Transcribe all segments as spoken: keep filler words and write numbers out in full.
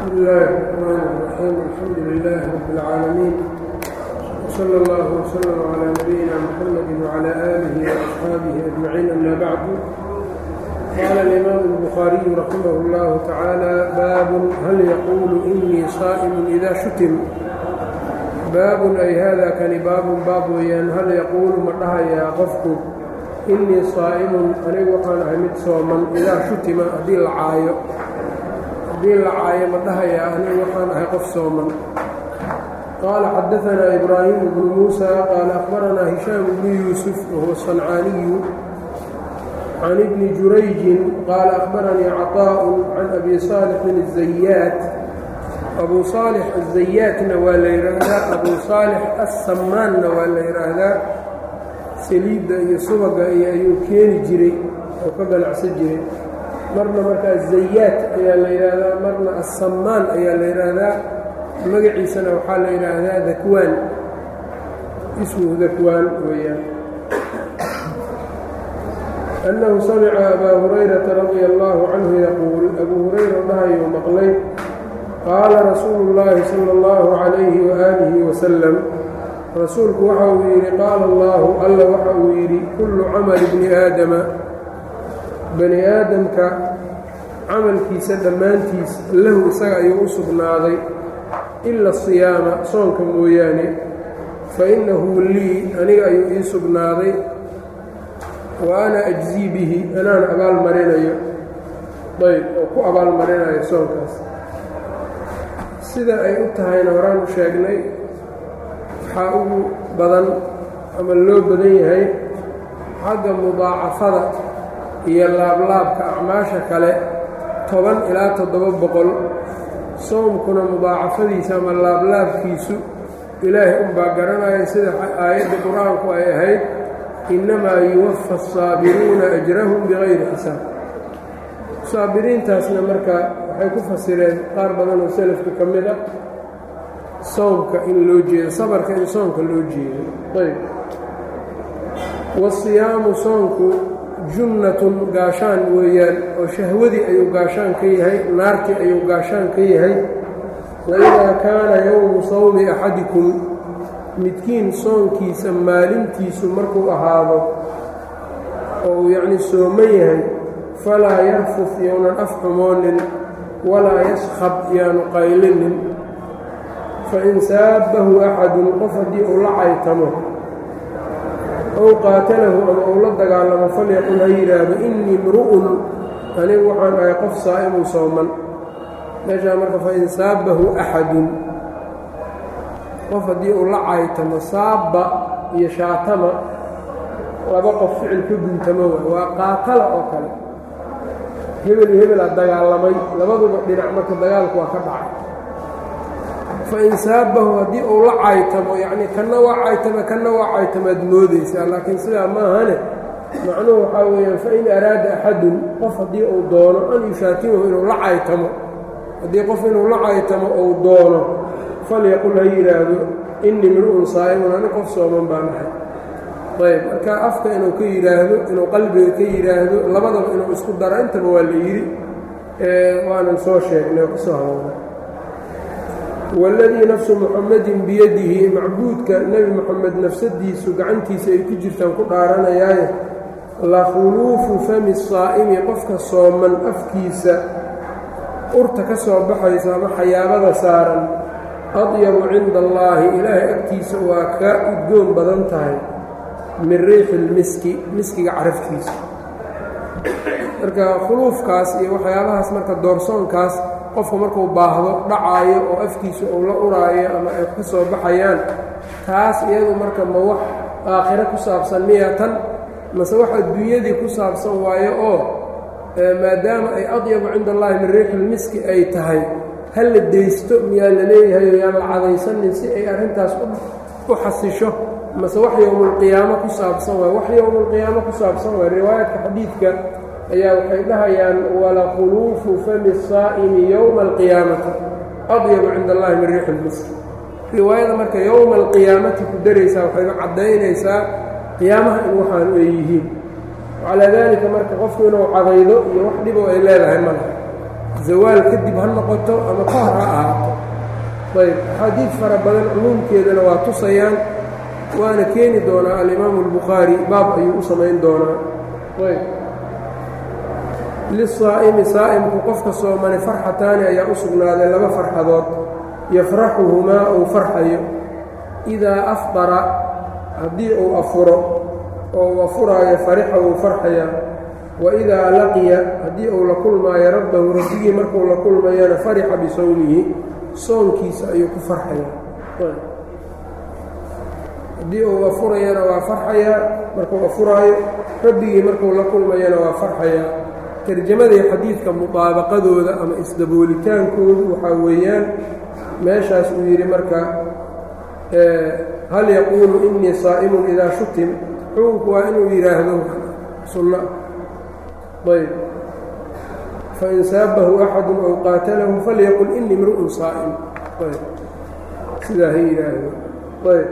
بسم الله الرحمن الرحيم. الحمد لله رب العالمين، وصلى الله وسلم على نبينا محمد وعلى آله وأصحابه أجمعين. أما بعد، قال الإمام البخاري رحمه الله تعالى: باب هل يقول إني صائم إذا شتم. baabun ay haadaa kani baabun baab weeyaan hal yaquulu ma dhahayaa qofku innii saa'imun anigu waxaan ahay mid sooman idaa shutima haddii la caayo haddii la caayo ma dhahayaa anigu waxaan ahay qof sooman. qaala xadaanaa ibraahimu bnu muusa qaala akhbaranaa hishaam bnu yuusuf wahuwa sancaaniyu can ibni jurayjin qaala akhbaranii caطaa'un can abi saalixin الzayaat. abu saalix azayaatna waa la yidhaahdaa, abu saalix assammaanna waa la yidhaahdaa. saliidda iyo subaga iyo ayuu keeni jiray oo ka ganacsan jiray. marna markaa zayaat ayaa la yidhaahdaa, marna assammaan ayaa la yidhaahdaa. magaciisana waxaa la yidhaahdaa dakwaan, ismuhu dakwaan weeyaan. annahu samica abaa hurayrata radia allaahu canhu yaquul, abuu hurayra dhahayuu maqlay: qaala rasuulu llaahi sala allahu calayhi waaalihi wasalam, rasuulku waxa uu yidhi: qaala allaahu alla waxa uu yidhi: kullu camali bni aadama, bani aadamka camalkiisa dhammaantiis lahu isaga ayuu u sugnaaday ila asiyaama, soonka mooyaane. fa innahu lii aniga ayuu ii sugnaaday, wa ana ajzii bihi anaan abaal marinayo, ayb oo ku abaal marinayo soonkaas. sida ay u tahayna horaan u sheegnay, waxaa ugu badan ama loo badan yahay xagga mudaacafada iyo laablaabka acmaasha kale toban ilaa toddoba boqol. soomkuna mudaacafadiisa ama laablaabkiisu ilaahay unbaa garanaya, sida aayadda qur-aanku ay ahayd: innamaa yuwaffa asaabiruuna ajrahum bigayri xisaab. saabiriintaasna marka waxay ku fasireen qaar badan oo selafka ka mid a soomka in loo jeedo, sabarka in soomka loo jeedo. ayb wasiyaamu soonku junnatun gaashaan weeyaan, oo shahwadii ayuu gaashaan ka yahay, naartii ayuu gaashaan ka yahay. waidaa kaana yowmu sawmi axadikum, midkiin soonkiisa maalintiisu markuu ahaado oo uu yacni sooman yahay, falaa yarfuf yownan af xumoonin, walaa yaskhab yaanu qaylinin. fain saabbahu axadun, qof haddii uu la caytamo ow qaatalahu ama uu la dagaalamo, falyaqul ha yidhaahdo: innii mru'un, anigu waxaan ahay qof saa'imun sooman. meeshaa marka fain saabbahu axadun, qof haddii uu la caytamo, saabba iyo shaatama laba qof ficil ka guntamo waay, waa qaatala oo kale. hebel iyo hebelaa dagaalamay, labaduba dhinac marka dagaalku waa ka dhacay. fain saabbahu haddii uu la caytamo, yacnii kanna waa caytama kanna waa caytamaad moodaysaa, laakiin sidaa maahane. macnuhu waxaa weeyaan fain araada axadun, qof haddii uu doono an yushaatimahu inuu la caytamo, haddii qof inuu la caytamo uu doono, falyaqul ha yidhaahdo: innii mru'un saa'imun, ani qof sooman baan ahay. ayb marka afka inuu ka yidhaahdo, inuu qalbiga ka yidhaahdo, labadaba inuu isku daro, intaba waa la yidhi, waanan soo sheegnay oo ka soo hadalnay. waladii nafsu muxammadin biyadihi, macbuudka nebi moxamed nafsadiisu gacantiisa ay ku jirtaan ku dhaaranayaaye: la khuluufu fami saa'imi, qofka sooman afkiisa urta ka soo baxaysa ama xayaabada saaran, adyabu cinda allaahi, ilaahay agtiisa waa ka udgoon badan tahay, min riixi lmiski, miskiga caraftiisa. marka khuluufkaas iyo waxyaabahaas, marka doorsoonkaas qofka markuu baahdo dhacaayo oo afkiisa uu la uraayo ama ay ka soo baxayaan, taas iyadu marka ma wax aakhiro ku saabsan miya tan, mase wax adduunyadii ku saabsan waayo oo maadaama ay adyabu cinda allaahi min riixi lmiski ay tahay, ha la deysto miyaa la leeyahay oo yaan la cadaysanin si ay arrintaas u xasisho, mase wax yowmulqiyaamo ku saabsan waay? wax yowmulqiyaamo ku saabsan waay. riwaayadka xadiidka ayaa waxay dhahayaan: wala khuluufu fami saa'imi yowma alqiyaamati adyabu cinda allahi min riixi lmiski. riwaayada marka yowma alqiyaamati ku daraysaa waxayna caddaynaysaa qiyaamaha in waxaanu ay yihiin. calaa daalika marka qofku inuu cadaydo iyo wax dhiboo ay leedahay ma laha. zawaal kadib ha noqoto ama ka hor ha ahaato ayb axaadiid fara badan cumuumkeedana waa tusayaan waana keeni doonaa alimaamu albukhaari baab ayuu u samayn doonaa ayb lisaa'imi saa'imku qofka soomane farxataani ayaa u sugnaaday laba farxadood yafraxuhumaa uu farxayo idaa afdara haddii uu afuro oo uu afuraayo farixa wuu farxayaa wa idaa laqiya haddii uu la kulmaayo rabbahu rabbigii markuu la kulmayana farixa bisawmihi soonkiisa ayuu ku farxayaa haddii uu afurayana waa farxayaa markuu afuraayo rabbigii markuu la kulmayana waa farxayaa tarjamadii xadiidka mudaabaqadooda ama isdaboolitaankoodu waxaa weeyaan meeshaas uu yidhi marka hal yaquulu inii saa'imun idaa shutim xukunku waa inuu yidhaahdo sunna ayb fain saabahu axadu aw qaatalahu falyaqul inii mru'un saa'im ayb sidaa ha yidhaahdo ayb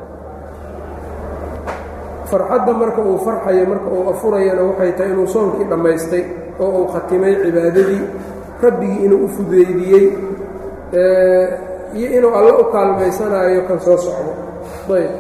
farxadda marka uu farxayo marka uu afurayana waxay tahay inuu soonkii dhammaystay oo uu khatimay cibaadadii rabbigii inuu u fudeydiyey iyo inuu alla u kaalmaysanaayo kan soo socdo ayb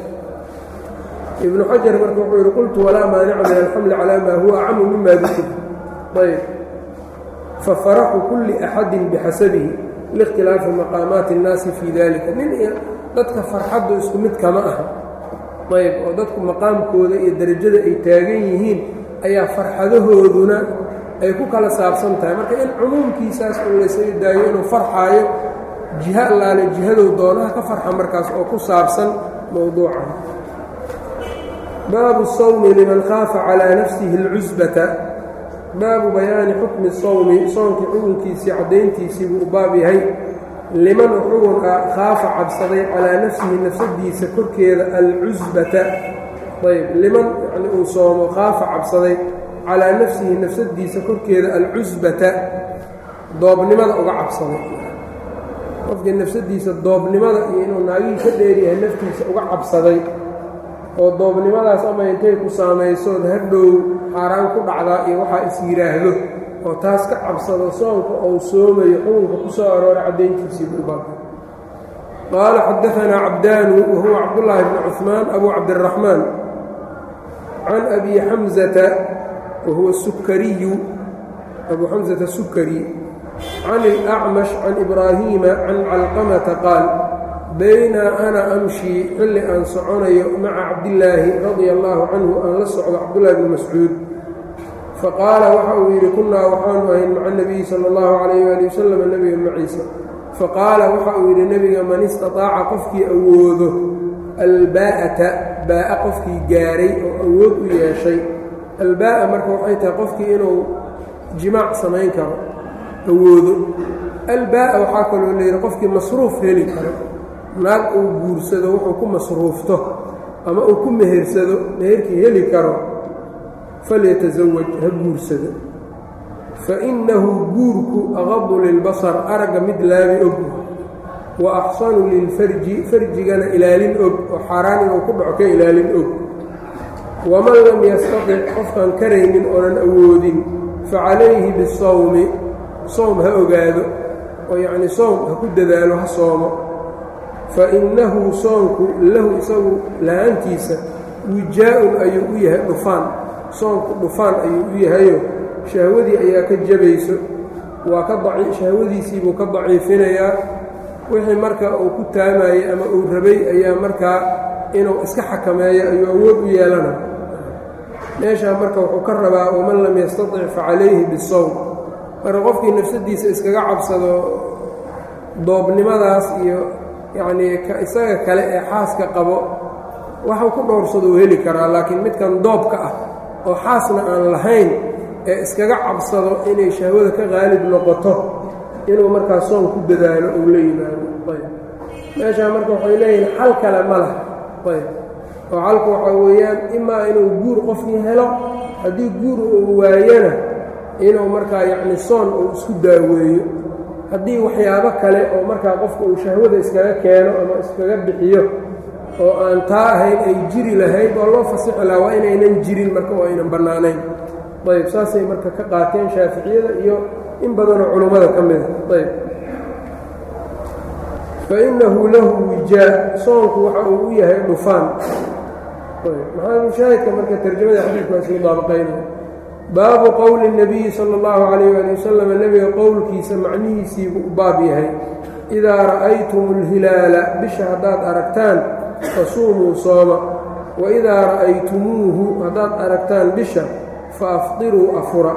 ibnu xajar marka wuxuu yidhi qultu walaa maanica min alxamli calaa maa huwa acamu mima dukir ayb fafaraxu kulli axadin bixasabihi liikhtilaafi maqaamaati اnnaasi fii dalika nin dadka farxaddu isku mid kama aha ayb oo dadku maqaamkooda iyo derajada ay taagan yihiin ayaa farxadahooduna ay ku kala saabsan tahay marka in cumuumkiisaas uu laysaga daayo inuu farxaayo jiho allaale jihadow doonaha ka farxa markaas oo ku saabsan mowduuca baabu sawmi liman khaafa calaa nafsihi اlcusbata baabu bayaani xukmi sawmi soonkii xukunkiisii caddayntiisii buu u baab yahay liman xugun ah khaafa cabsaday calaa nafsihi nafsadiisa korkeeda alcusbata ayb liman yani uu soomo khaafa cabsaday calaa nafsihi nafsadiisa korkeeda alcusbata doobnimada uga cabsaday qofkii nafsadiisa doobnimada iyo inuu naagihii ka dheeryahay naftiisa uga cabsaday oo doobnimadaas ama intay ku saamaysood hadhow xaaraan ku dhacdaa iyo waxaa is yidhaahdo oo taas ka cabsado soonka ou soomayo xukunka ku soo arooray caddayntiisii buu baabay qaala xadaanaa cabdaanu wahuwa cabdullaahi bni cuثmaan abu cabdiraxmaan can abi xamzata wahuwa sukariyu abu xamzata sukari can اlأcmash can ibraahiima can calqamata qaal baynaa ana amshii xilli aan soconayo maca cabdillaahi radia allaahu canhu aan la socdo cabdullahi bni mascuud faqaala waxa uu yidhi kunnaa waxaanu ahayn maca nebiyi sala allahu calayh waali wasalam nebiga maciisa faqaala waxa uu yidhi nebiga man istataaca qofkii awoodo albaa'ata baa'a qofkii gaaray oo awood u yeeshay albaa'a marka waxay tahay qofkii inuu jimaac samayn karo awoodo albaa'a waxaa kaloo layidhi qofkii masruuf heli karo naag uu guursado wuxuu ku masruufto ama uu ku mehersado meherkii heli karo falytasawaj ha guursado fainnahu guurku aqadu lilbasar aragga mid laabi og wa axsanu lilfarji farjigana ilaalin og oo xaaraan inuu ku dhaco ka ilaalin og waman lam yastatic qofkaan karaynin oonan awoodin facalayhi bisawmi soom ha ogaado oo yacnii soom ha ku dadaalo ha soomo fainnahu soonku lahu isagu la-aantiisa wijaa'un ayuu u yahay dhufaan soonku dhufaan ayuu u yahayo shahwadii ayaa ka jabayso waa ka shahwadiisiibuu ka daciifinayaa wixii marka uu ku taamayey ama uu rabay ayaa markaa inuu iska xakameeyo ayuu awood u yeelana meeshaa marka wuxuu ka rabaa waman lam yastatic facalayhi bisawm marka qofkii nafsadiisa iskaga cabsado doobnimadaas iyo yacnii isaga kale ee xaaska qabo waxuu ku dhowrsado uu heli karaa laakiin midkan doobka ah oo xaasna aan lahayn ee iskaga cabsado inay shahwada ka qaalib noqoto inuu markaa soon ku dadaalo uu la yimaado ayb meeshaa marka waxay leeyihin xal kale ma lah ayb oo xalku waxaa weeyaan imaa inuu guur qofkii helo haddii guur uu waayana inuu markaa yacni soon uu isku daaweeyo haddii waxyaabo kale oo markaa qofka uu shahwada iskaga keeno ama iskaga bixiyo oo aan taa ahayn ay jiri lahayd oo loo fasixi lahaa waa inaynan jirin marka oo aynan bannaanayn ayb saasay marka ka qaateen shaaficiyada iyo in badanoo culummada ka mida ayb fainahu lahu wijaa soonku waxa uu u yahay dhufaan maxaa mushaahidka marka tarjamada xadiidku waa sii daabaqaynaya baabu qowli الnabiyi salى اllahu calayh ali wasalam nebiga qowlkiisa macnihiisiibuu u baab yahay idaa ra'aytum اlhilaala bisha haddaad aragtaan fasuumuu sooma waidaa ra'aytumuuhu haddaad aragtaan bisha faafdiruu afura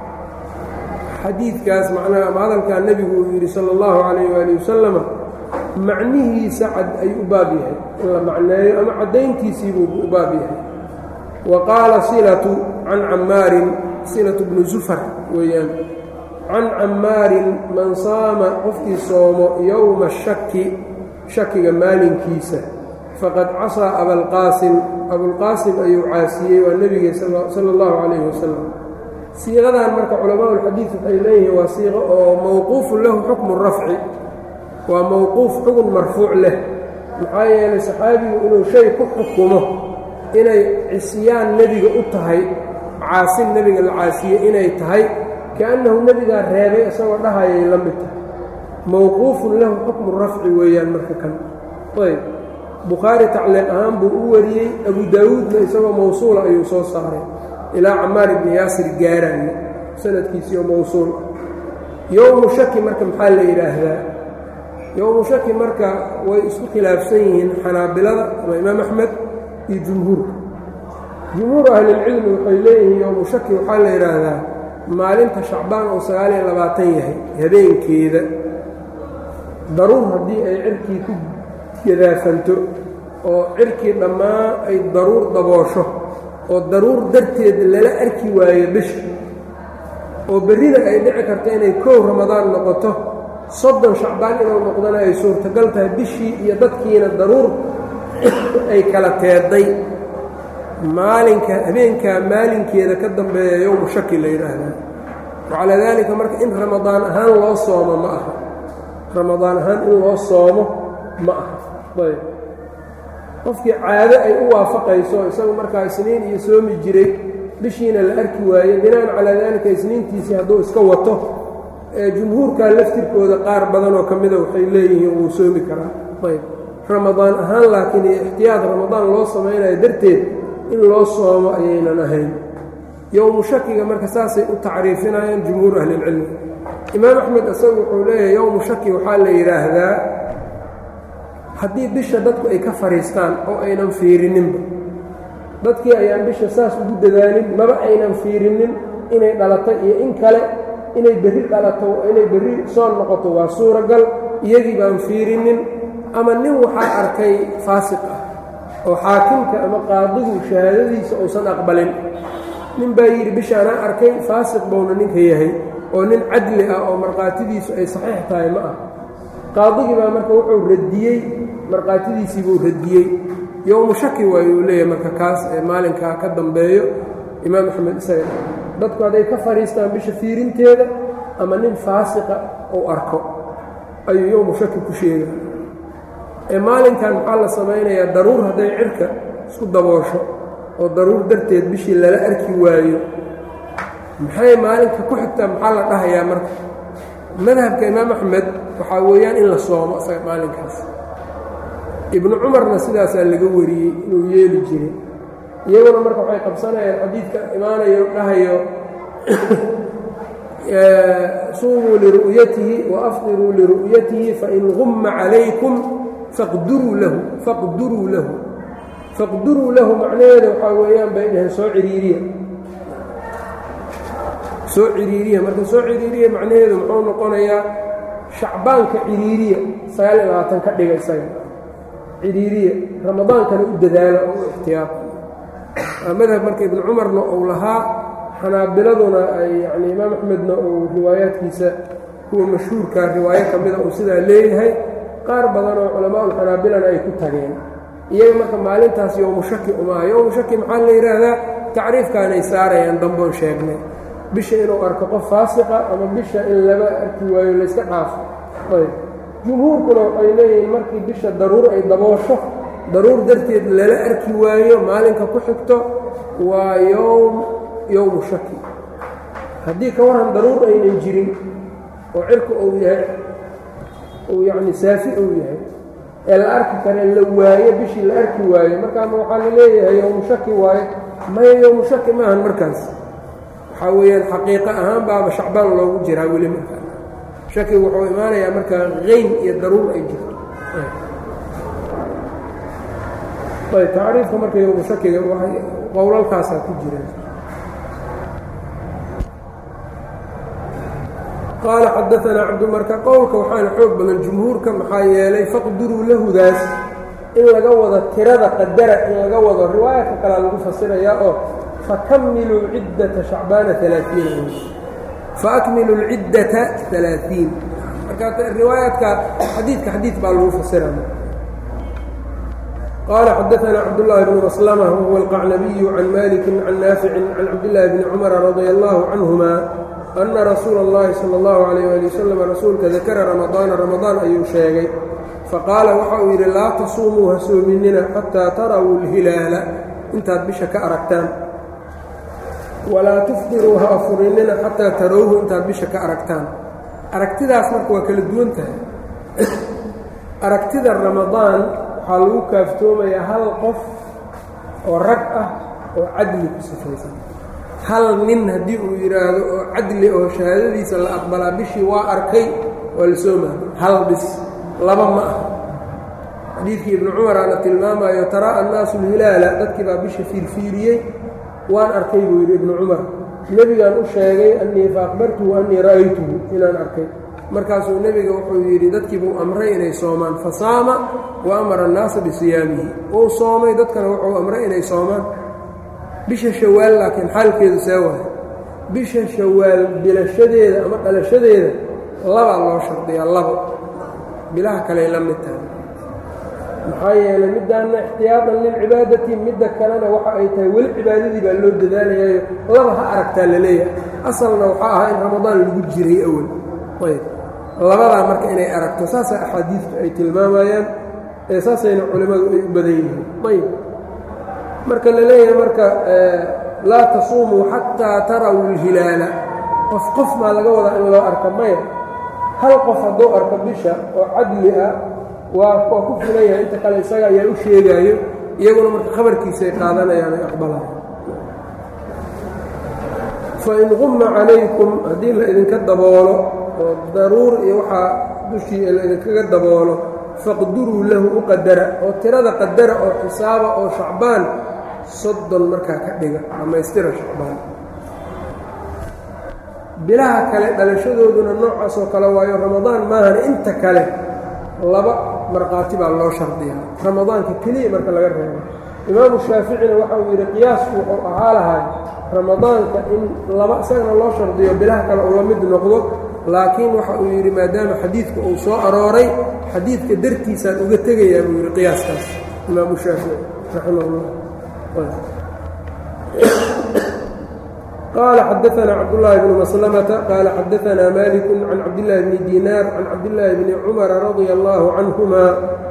xadiidkaas macnaha ama hadalkaa nebigu uu yidhi salى اllahu calayh ali wasalama macnihiisa cad ayuu u baab yahay in la macneeyo ama caddayntiisiibuu u baab yahay wa qaala silatu can cammaarin silatu bnu zufar weeyaan can cammaarin man saama qofkii soomo yowma shaki shakiga maalinkiisa faqad casaa abalqaasim abulqaasim ayuu caasiyey waa nebiga sala allahu calayhi wasalam siiqadan marka culamaaulxadiid waxay leeyihiin waa siiqo oo mowquufun lahu xukmu rafci waa mowquuf xugun marfuuc leh maxaa yeelay saxaabigu inuu shay ku xukumo inay cisyaan nebiga u tahay caasin nebiga la caasiye inay tahay kaannahu nebigaa reebay isagoo dhahayay la mid tahay mowquufun lahu xukmu rafci weeyaan marka kan ayb bukhaari tacliiq ahaan buu u wariyey abu daawuudna isagoo mawsuula ayuu soo saaray ilaa camaar ibni yaasir gaaraaye sanadkiisiioo mawsuul yowmu shaki marka maxaa la yidhaahdaa yowmu shaki marka way isku khilaafsan yihiin xanaabilada ama imaam axmed iyo jumhuurka jumhuur ahlilcilmi waxay leeyihiin yowmu shaki waxaa la yidhaahdaa maalinta shacbaan oo sagaal iyo labaatan yahay habeenkeeda daruur haddii ay cirkii ku gadaafanto oo cirkii dhammaan ay daruur daboosho oo daruur darteed lala arki waayo bisha oo berrida ay dhici karto inay koow ramadaan noqoto soddon shacbaan inuu noqdana ay suurtagal tahay bishii iyo dadkiina daruur ay kala teeday maalinka habeenkaa maalinkeeda ka dambeeya yowmu shaki la yidhaahdaa wacalaa daalika marka in ramadaan ahaan loo soomo ma aha ramadaan ahaan in loo soomo ma aha ayb qofkii caado ay u waafaqayso isagu markaa isniin iyo soomi jiray bishiina la arki waaye binaan calaa daalika isniintiisii hadduu iska wato jumhuurkaa laftirkooda qaar badan oo ka mida waxay leeyihiin wuu soomi karaa ayb ramadaan ahaan laakiin iyo ixtiyaad ramadaan loo samaynayo darteed in loo soomo ayaynan ahayn yowmu shakiga marka saasay u tacriifinayaan jumhuur ahlilcilmi imaam axmed isagu wuxuu leeyahay yowmu shaki waxaa la yidhaahdaa haddii bisha dadku ay ka fadhiistaan oo aynan fiirininba dadkii ayaan bisha saas ugu dadaalin maba aynan fiirinin inay dhalato iyo in kale inay berri dhalato inay berri soo noqoto waa suuragal iyagii baan fiirinin ama nin waxaa arkay faasiq ah oo xaakimka ama qaadigu shahaadadiisa uusan aqbalin nin baa yidhi bishaanaa arkay faasiq bowna ninka yahay oo nin cadli ah oo markhaatidiisu ay saxiix tahay ma ah qaadigii baa marka wuxuu radiyey markhaatidiisii buu radiyey yowmu shaki waayuu leeyahay marka kaas ee maalinkaa ka dambeeyo imaam axmed isaga dadku hadday ka fadhiistaan bisha fiirinteeda ama nin faasiqa uu arko ayuu yowmu shaki ku sheega ee maalinkan maxaa la samaynayaa daruur hadday cirka isku daboosho oo daruur darteed bishii lala arki waayo maxay maalinka ku xigtaa maxaa la dhahayaa marka madhabka imaam axmed waxaa weeyaan in la soomo isaga maalinkaas ibnu cumarna sidaasaa laga wariyey inuu yeeli jiray iyaguna marka waxay qabsanayaan xadiidka imaanayo dhahayo suumuu liru'yatihi waafdiruu liru'yatihi fain gumma calaykum faqduruu lahu faqduruu lahu faqduruu lahu macnaheeda waxaa weeyaan bay dhaheen soo ciriiriya soo ciriiriya marka soo ciriiriya macnaheedu muxuu noqonayaa shacbaanka ciriiriya sagaal iyo labaatan ka dhiga isaga ciriiriya ramadaankana u dadaala oo u ixtiyaaq waa madhab marka ibnu cumarna uu lahaa xanaabiladuna ay yacni imaam axmedna uu riwaayaadkiisa kuwa mashhuurkaa riwaayo ka mida uu sidaa leeyahay qaar badan oo culamaaulxanaabilana ay ku tageen iyaga marka maalintaas yowmu shaki umaaha yowmu shaki maxaa la yidhaahdaa tacriifkaanay saarayaan damboon sheegnay bisha inuu arko qof faasiqa ama bisha in laba arki waayo layska dhaafo ayb jumhuurkuna waxay leeyihiin markii bisha daruur ay daboosho daruur darteed lala arki waayo maalinka ku xigto waa yowm yowmu shaki haddii ka warran daruur aynan jirin oo cirka uu yahay uu yacni saafi uu yahay ee la arki kare la waayo bishii la arki waayo markaama waxaa la leeyahay yowmu shaki waayo maya yowmu shaki maahan markaas waxaa weeyaan xaqiiqo ahaan baaba shacbaan loogu jiraa weli markaa shaki wuxuu imaanayaa markaa qayn iyo daruur ay jirto ayb tacriifka marka yowmu shakiga waxay qowlalkaasaa ku jireen qaala xadaanaa cabdu marka qowlka waxaana xoog badan jumhuurka maxaa yeelay faqduruu lahudaas in laga wado tirada qadara in laga wado riwaayadka kalea lagu fasirayaa oo fakamiluu ciddata shacbaana alaaiin faakmiluu lciddata alaaiin marka riwaayaadka xadiidka xadiid baa lagu fasiraya qaala xadaanaa cabdullaahi bnu maslama wahuwa alqacnabiyu can malikin can naaficin can cabdillaahi bni cumara radia allaahu canhuma ana rasuula اllahi salى اllahu alayh ali wasalam rasuulka dakara ramadaana ramadaan ayuu sheegay faqaala waxa uu yidhi laa tasuumuu ha soominina xataa tarawu اlhilaala intaad bisha ka aragtaan walaa tufdiruu ha afurinina xataa tarawhu intaad bisha ka aragtaan aragtidaas marka waa kala duwan tahay aragtida ramadaan waxaa lagu kaaftoomayaa hal qof oo rag ah oo cadli ku sifaysan hal nin haddii uu yidhaahdo oo cadli oo shahaadadiisa la aqbalaa bishii waa arkay waa la soo mahay hal bis laba ma ah xadiidkii ibnu cumar aana tilmaamayo taraa annaasu lhilaala dadkii baa bisha fiirfiiriyey waan arkay buu yidhi ibnu cumar nebigaan u sheegay annii fa aqbartuhu annii ra'aytuhu inaan arkay markaasuu nebiga wuxuu yidhi dadkii buu amray inay soomaan fa saama wa amara annaasa bisiyaamihi wuu soomay dadkana wuxuu amray inay soomaan bisha shawaal laakiin xaalkeedu see waayo bisha shawaal bilashadeeda ama dhalashadeeda labaa loo shardiyaa labo bilaha kaley la mid tahay maxaa yeelay middaanna ixtiyaadan lilcibaadati midda kalena waxa ay tahay weli cibaadadii baa loo dadaalayaayo laba ha aragtaa la leeyahay asalna waxaa ahaa in ramadaan lagu jiray awal ayb labadaa marka inay aragto saasaa axaadiidtu ay tilmaamayaan ee saasayna culimmadu ay u badan yihiin ayb marka la leeyahay marka laa tasuumuu xataa tarawu اlhilaala qof qof maa laga wadaa in loo arka maya hal qof hadduu arko bisha oo cadli ah waa waa ku filan yahay inta kale isaga ayaa u sheegaayo iyaguna marka khabarkiisaay qaadanayaan ay aqbalaan fain qumma calaykum haddii la idinka daboolo oo daruur iyo waxaa dushii la idinkaga daboolo faqduruu lahu u qadara oo tirada qadara oo xisaaba oo shacbaan soddon markaa ka dhiga dhammaystira shacbaan bilaha kale dhalashadooduna noocaas oo kale waayo ramadaan maahan inta kale laba markhaati baa loo shardiyaa ramadaanka keliya marka laga reebo imaamu shaaficina waxa uu yidhi qiyaasku wuxuu ahaa lahay ramadaanka in laba isagana loo shardiyo bilaha kale uu la mid noqdo laakiin waxa uu yidhi maadaama xadiidka uu soo arooray xadiidka dartiisaan uga tegayaa buu yidhi qiyaaskaas imaamu shaafici raximah ullah qaala xadaanaa cabdullaahi bnu maslamata qaala xadaanaa maliku can cabdillaahi bni diinaar can cabdillaahi bni cumara radia allaahu canhuma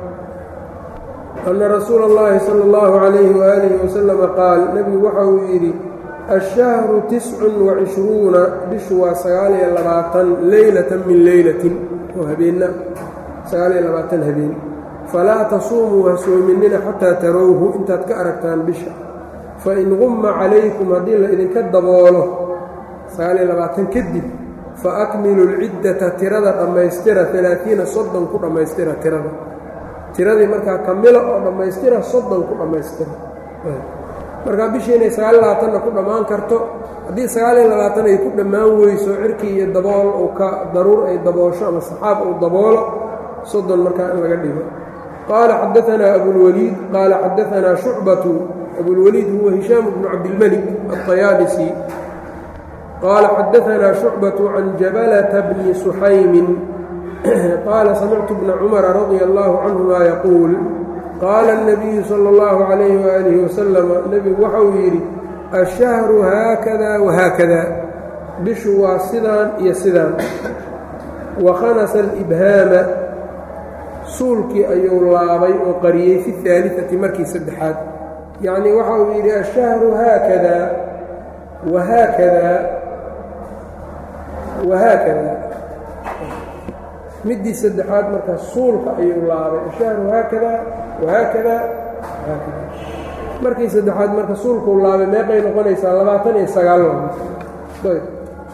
ana rasuula اllahi sala اllahu calayhi waalihi wasalama qaal nebigu waxa uu yidhi ashahru tiscun wacishruuna bishu waa sagaal iyo labaatan leylatan min leylatin oo habeenna sagaal iyo labaatan habeen falaa tasuumuu ha soominina xataa tarawhu intaad ka aragtaan bisha fain qumma calaykum haddii la idinka daboolo sagaal iyo labaatan kadib faakmilu lciddata tirada dhammaystira alaaiina soddon ku dhammaystira tirada tiradii markaa kamila oo dhammaystira soddon ku dhammaystira markaa bishii inay sagaal iyo labaatanna ku dhammaan karto haddii sagaal iyo labaatan ay ku dhammaan weyso cirkii iyo dabool uu ka daruur ay daboosho ama saxaab uu daboolo soddon markaa in laga dhigo qaala xadaanaa abulwaliid qaala xadaanaa shucbatu abulwaliid huwa hishaam bnu cabdilmelik alطayaadisi qaala xadaanaa shucbatu can jabalata bni suxaymin qaala samictu bna cumara radia allaahu canhuma yaquul qaala الnabiyu salى اllahu calayhi waalihi wasalam nebigu waxa uu yidhi ashahru haakada wahaakada bishu waa sidaan iyo sidaan wakhanasa alibhaama suulkii ayuu laabay oo qariyey fi اhaaliثati markii saddexaad yacnii waxa uu yidhi ashahru haakada wahaakada wahaakada midii saddexaad marka suulka ayuu laabay ashahru haakada wahaakada haakada markii saddexaad marka suulkuu laabay meeqay noqonaysaa labaatan iyo sagaal ayb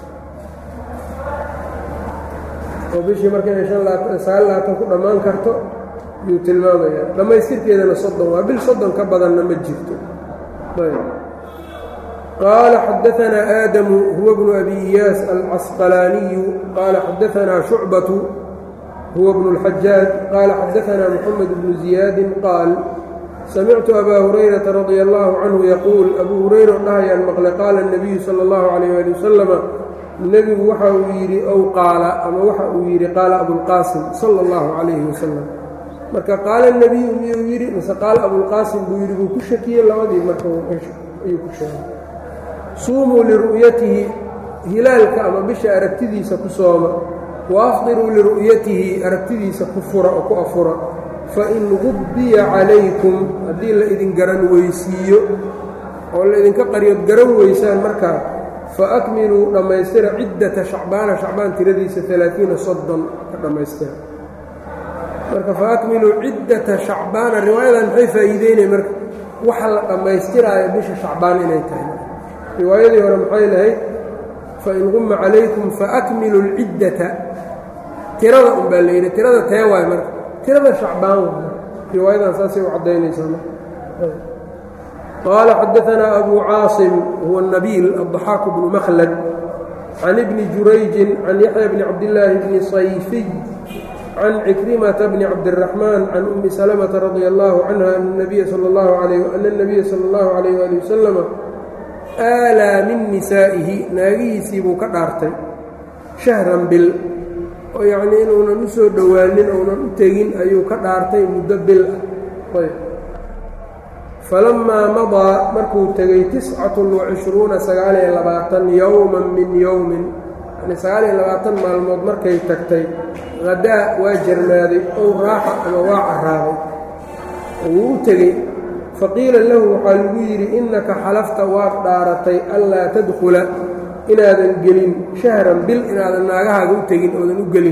oo bishii marka inay shan labaatan sagaal labaatan ku dhammaan karto yuu tilmaamayaa dhammaystirkeedana soddon waa bil soddon ka badanna ma jirto ayb qaala xadaanaa aadamu huwa bnu abi iyaas alcasqalaaniyu qaala xadaanaa shucbatu huwa bnu اlxajaaj qaala xadaanaa moxamed bnu ziyaadin qaal samictu abaa hurayrata radia allahu canhu yaquul abuu hurayra o dhahayaan maqle qaala الnabiyu salى اllahu calayh ali wasalama nebigu waxa uu yidhi ow qaala ama waxa uu yidhi qaala abulqaasim sala اllahu calayhi wasalam marka qaala nebiyu miyuu yidhi mase qaala abulqaasim buu yidhi buu ku shakiyey labadii marka ayuu ku sheegay suumuu liru'yatihi hilaalka ama bisha aragtidiisa ku sooma wa afdiruu liru'yatihi aragtidiisa ku fura oo ku afura fain gubbiya calaykum haddii la idin garan weysiiyo oo la idinka qaryood garan weysaan markaa faakmiluu dhammaystira ciddata shacbaana shacbaan tiradiisa alaaiina soddon ka dhammaystira marka faakmiluu ciddata shacbaana riwaayadan maxay faa'iideynay marka waxa la dhammaystiraayo bisha shacbaan inay tahay riwaayadii hore maxay lahayd fain gumma calaykum faakmiluu lciddata tirada un baa la yidhi tirada tee waay marka tirada shacbaan wa riwaayadan saasay u caddaynaysaa qaala xadaanaa abu caasim huwa nabiil addaxaaku bnu makhlad can ibni jurayjin can yaxya bni cabdillaahi bni sayfiy can cikrimata bni cabdiraxmaan can ummi salamata radia allahu canha ana nabiya sala allahu alayh ana اnabiya sala allahu calayh waali wasalama aalaa min nisaa'ihi naagihiisii buu ka dhaartay shahran bil oo yacnii inuunan u soo dhowaanin ounan u tegin ayuu ka dhaartay muddo bil ah ayb falammaa madaa markuu tegey tiscatun wacishruuna sagaaliyo labaatan yowman min yowmin yani sagaaliyo labaatan maalmood markay tagtay hadaa waa jarmaaday ow raaxa ama waa caraaday wuu u tegey faqiila lahu waxaa lagu yidhi innaka xalafta waad dhaaratay anlaa tadkhula inaadan gelin shahran bil inaadan naagahaaga u tegin oodan u gelin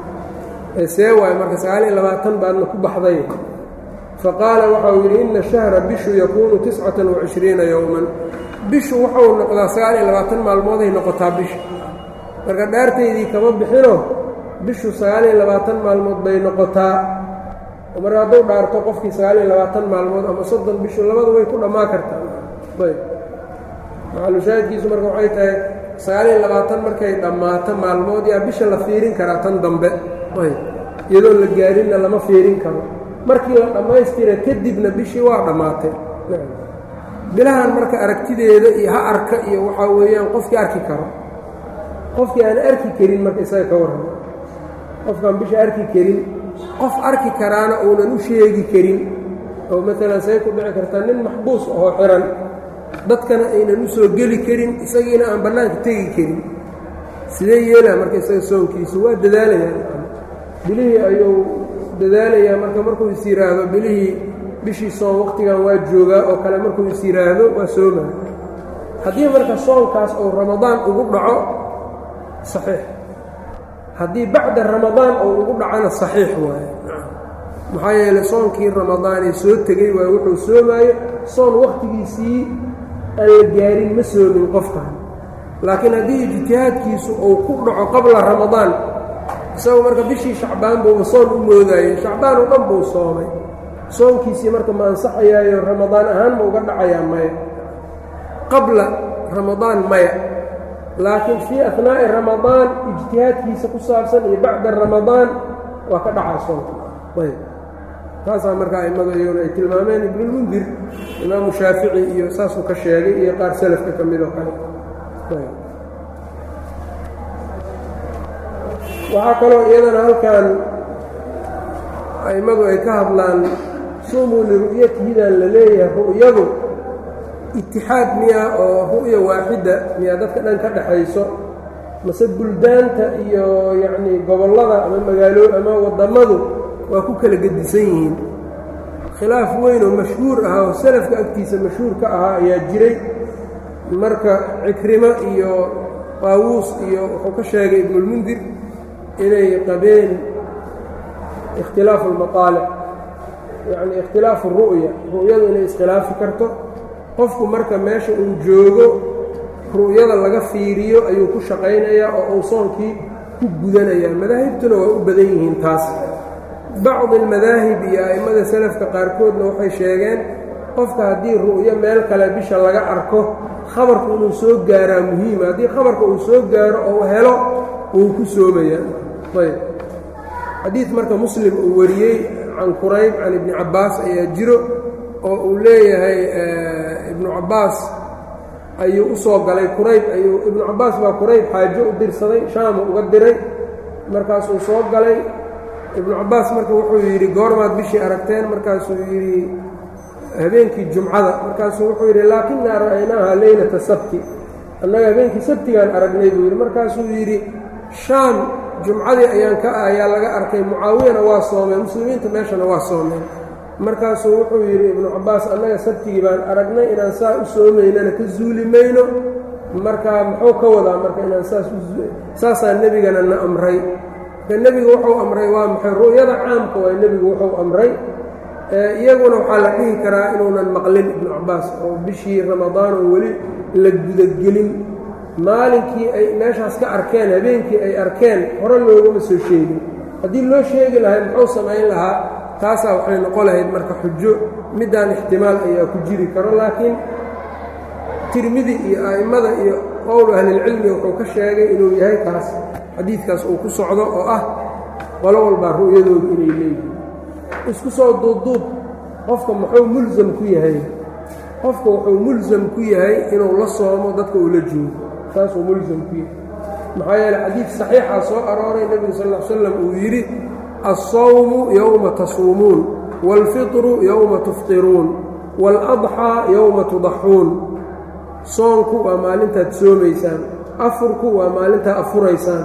see waayo marka sagaaliyo labaatan baadna ku baxday faqaala waxau yidhi ina shahra bishu yakuunu tiscatan wacishriina yowman bishu waxau noqdaa sagaaliyo labaatan maalmooday noqotaa bisha marka dhaartaydii kama bixino bishu sagaaliyo labaatan maalmood bay noqotaa mar hadduu dhaarto qofkii sagaaliyo labaatan maalmood ama soddon bishu labada way ku dhammaan kartaa ayb maxalushaahidkiisu marka waxay tahay sagaaliyo labaatan markay dhammaato maalmood yaa bisha la fiirin karaa tan dambe ayb iyadoo la gaarinna lama fiirin karo markii la dhammaystira kadibna bishii waa dhammaatay bilahan marka aragtideeda iyo ha arka iyo waxaa weeyaan qofkii arki karo qofkii aan arki karin marka isaga ka warramo qofkaan bisha arki karin qof arki karaana uunan u sheegi karin oo maalan say ku dhici kartaa nin maxbuus ahoo xiran dadkana aynan u soo geli karin isagiina aan bannaanka tegi karin sidee yeelaa marka isaga soonkiisu waa dadaalayaa bilihii ayuu dadaalayaa marka markuu is yidhaahdo bilihii bishii soon waqtigan waa joogaa oo kale markuu is yidhaahdo waa soomaa haddii marka soonkaas uu ramadaan ugu dhaco saxiix haddii bacda ramadaan uu ugu dhacona saxiix waaye maxaa yeeley soonkii ramadaan ee soo tegey waaye wuxuu soomaayo soon wakhtigiisii aan la gaarin ma soomin qofkan laakiin haddii ijtihaadkiisu uu ku dhaco qabla ramadaan isagoo marka bishii shacbaan buuba soon u moodaayey shacbaan oo dhan buu soomay soonkiisii marka ma ansaxayaayo ramadaan ahaan ma uga dhacayaa maya qabla ramadaan maya laakiin fii ahnaa'i ramadaan ijtihaadkiisa ku saabsan iyo bacda ramadaan waa ka dhacaa soonka ayb taasaa marka a'immadu iyaguna ay tilmaameen ibnulmundir imaamu shaafici iyo saasuu ka sheegay iyo qaar salafka ka mid oo kale waxaa kaloo iyadana halkan a'immadu ay ka hadlaan suumuu liru'yatihidan la leeyahay ru'yadu itixaad miyaa oo ru'ya waaxida miyaa dadka dhan ka dhaxayso mase buldaanta iyo yacnii gobollada ama magaalo ama wadammadu waa ku kala gedisan yihiin khilaaf weyn oo mashhuur ahaa oo salafka agtiisa mashhuur ka ahaa ayaa jiray marka cikrimo iyo qaawuus iyo wuxuu ka sheegay ibnulmundir inay qabeen ikhtilaafu almaqaalic yacni ikhtilaafu ru'ya ru'yadu inay iskhilaafi karto qofku marka meesha uu joogo ru'yada laga fiiriyo ayuu ku shaqaynayaa oo uu soonkii ku gudanayaa madaahibtuna waa u badan yihiin taas bacdi almadaahib iyo a'immada salafka qaarkoodna waxay sheegeen qofka haddii ru'yo meel kale bisha laga arko khabarku inuu soo gaaraa muhiima haddii khabarka uu soo gaaro oo helo wuu ku soomayaa ayb xadiid marka muslim uu wariyey can kurayb can ibni cabbaas ayaa jiro oo uu leeyahay ibnu cabbaas ayuu u soo galay kurayb ayuu ibnu cabbaas baa kurayb xaajo u dirsaday shaama uga diray markaasuu soo galay ibnu cabbaas marka wuxuu yidhi goormaad bishii aragteen markaasuu yidhi habeenkii jumcada markaasuu wuxuu yidhi laakinaa ra'aynaaha leylata sabti annaga habeenkii sabtigaan aragnay buu yidhi markaasuu yidhi shaam jumcadii ayaan ka ayaa laga arkay mucaawiyana waa soomeen muslimiinta meeshana waa soomeen markaasuu wuxuu yidhi ibnu cabbaas annaga sabtigii baan aragnay inaan saa u soomaynana ka zuuli mayno markaa muxuu ka wadaa marka inaan saas saasaa nebigana na amray marka nebigu wuxuu amray waa maxay ru'yada caamka waa nebigu wuxuu amray iyaguna waxaa la dhihi karaa inuunan maqlin ibnu cabbaas oo bishii ramadaan oo weli la gudagelin maalinkii ay meeshaas ka arkeen habeenkii ay arkeen hore loogama soo sheegin haddii loo sheegi lahay muxuu samayn lahaa taasaa waxay noqon lahayd marka xujo middaan ixtimaal ayaa ku jiri karo laakiin tirmidi iyo a'immada iyo qowlu ahlilcilmi wuxuu ka sheegay inuu yahay kaas xadiidkaas uu ku socdo oo ah qolo walbaa ru'yadoodu inay leeyihiin isku soo duubduub qofka muxuu mulsam ku yahay qofka wuxuu mulsam ku yahay inuu la soomo dadka uu la joogo saasuu mulsam ku yahay maxaa yeele xadiid saxiixa soo arooray nebigu sal ll ly slam uu yidhi alsawmu yowma tasuumuun waalfitru yowma tuftiruun waaladxaa yowma tudaxuun soonku waa maalintaad soomaysaan afurku waa maalintaad afuraysaan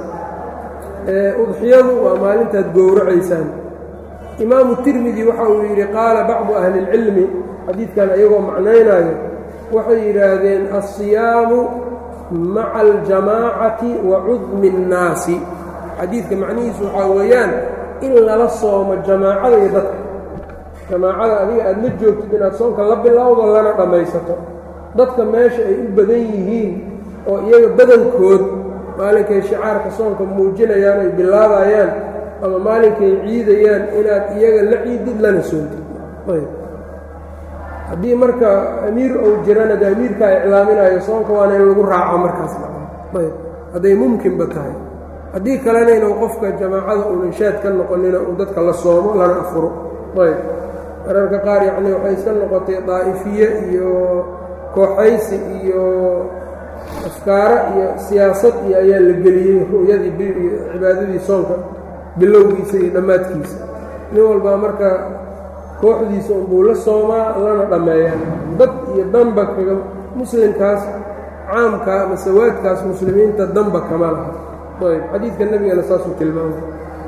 udxiyadu waa maalintaad gowracaysaan imaamu tirmidi waxa uu yidhi qaala bacdu ahli اlcilmi xadiidkan ayagoo macnaynaayo waxay yidhaahdeen alsiyaamu maca aljamaacati wa cudmi اnnaasi xadiidka macnihiisu waxaa weeyaan in lala soomo jamaacada iyo dadka jamaacada adiga aada la joogtid inaad soonka la bilowdo lana dhammaysato dadka meesha ay u badan yihiin oo iyaga badankood maalinkay shicaarka soonka muujinayaan ay bilaabayaan ama maalinkay ciidayaan inaad iyaga la ciidid lana soontid ayb haddii marka amiir ou jirana de amiirkaa iclaaminayo soonka waana in lagu raaco markaas ayb hadday mumkinba tahay haddii kalena inuu qofka jamaacada unanshaad ka noqonina uu dadka la soomo lana afuro ayb mararka qaar yacni waxay iska noqotay daa'ifiye iyo kooxaysi iyo afkaaro iyo siyaasad iyo ayaa la geliyey ru'yadii cibaadadii soonka bilowgiisa iyo dhammaadkiisa nin walbaa marka kooxdiisa unbuu la soomaa lana dhammeeyaa dad iyo danba kaga muslimkaas caamka ama sawaadkaas muslimiinta danba kama laha ayb xadiidka nebigana saasuu tilmaamay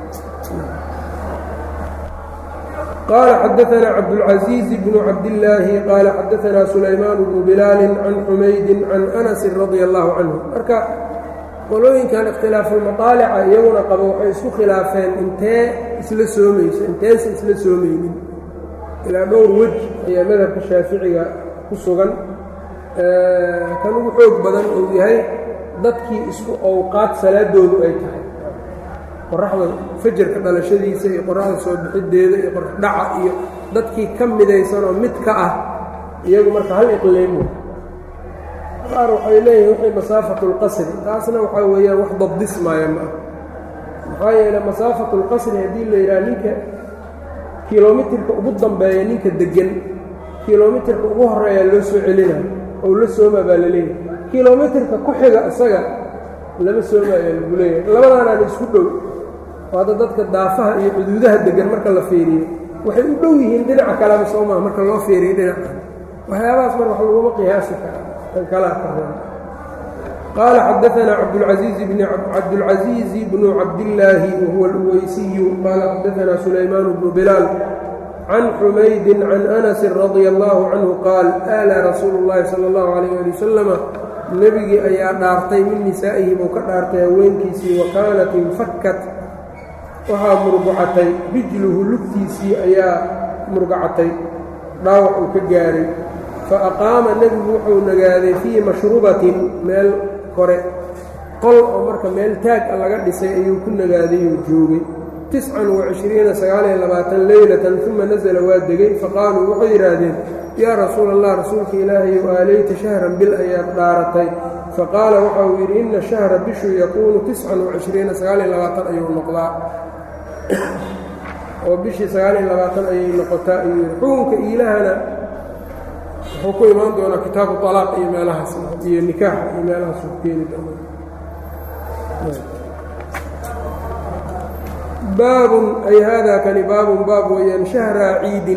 قال xdثna cبدالعزيز بن cبداللahi qال xdثna سuلayمان بن بلال عن حmayd عن أنس رضي الله عنه marka qolooyinkan اkhtilaaفulmaطاaلca iyaguna qabo waxay isku khilaafeen intee isla soomayso inteesa isla soomaynin ilaa dhowr wej ayaa madhabka shaaficiga ku sugan kan ugu xoog badan uu yahay dadkii isku awqaad salaadoodu ay tahay qoraxda fajarka dhalashadiisa iyo qoraxda soo bixideeda iyo qorax dhaca iyo dadkii ka midaysanoo mid ka ah iyagu marka hal iqliimo qaar waxay leeyihin wixii masaafatulqasri taasna waxaa weeyaan wax dabdismaaya ma ah maxaa yeele masaafatulqasri haddii la yidhaha ninka kilomitirka ugu dambeeya ninka deggan kilomitirka ugu horreeyaa loo soo celina ou la sooma baa la leeyahay kilomitirka ku xiga isaga lama soomaayaa lagu leeyahay labadaanaan isku dhow hadda dadka daafaha iyo xuduudaha degan marka la fiiriyo waxay u dhow yihiin dhinaca kaleba soomaa marka loo fiiriyo dhinaca waxyaabahaas mar wax laguma qiyaasi kara kan kalaa qaran qaala xadaثna cabdالعaزيiز bn cabdالعaزيiز bnu cabdالlaahi wahuwa اlweysiyu qaala xadaثna sulaymaan bnu bilaal can xumayd can أنس radي الlahu canhu qaal aala rasuulu الlahi salى الlahu عalيه ali wasalam nebigii ayaa dhaartay min nisaa'ihi buu ka dhaartay haweenkiisii wa kaanat infakat waxaa murgacatay rijluhu lugtiisii ayaa murgacatay dhaawac uu ka gaaray fa aqaama nebigu wuxuu nagaaday fii mashrubatin meel kore qol oo marka meel taag a laga dhisay ayuu ku nagaaday oo joogay tiscan wacishriina sagaaliyo labaatan leylatan uma nasala waa degay faqaaluu waxay yidhaahdeen yaa rasuula allah rasuulka ilaahayow aalayta shahran bil ayaad dhaaratay faqaala waxa uu yidhi ina shahra bishu yaquunu tiscan wacishriina sagaaliyo labaatan ayuu noqdaa oo bishii sagaaliyo labaatan ayay noqotaa ayuu yidhi xukunka iilahana wuxuu ku imaan doonaa kitaabu talaaq iyo meelahaas iyo nikaaxa iyo meelahaas uu keeni doonaa baabun ay haadaa kani baabun baab weeyaan shahraa ciidin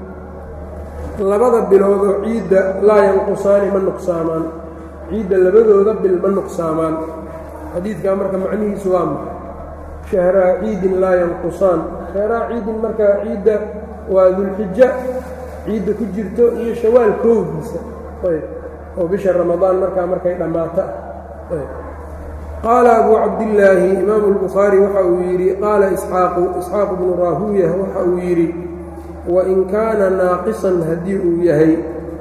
labada bilood oo ciidda laa yanqusaani ma nuqsaamaan ciidda labadooda bil ma nuqsaamaan xadiidkaa marka macnihiisu waa maxay shahraa ciidin laa yanqusaan shahraa ciidin markaa ciidda waa dulxija ciidda ku jirto iyo shawaal kowgiisa ayb oo bisha ramadaan markaa markay dhammaato ayb qaala abu cabdillaahi imaamu albukhaari waxa uu yidhi qaala isxaaqu isxaaqu bnu raahuuya waxa uu yidhi wain kaana naaqisan haddii uu yahay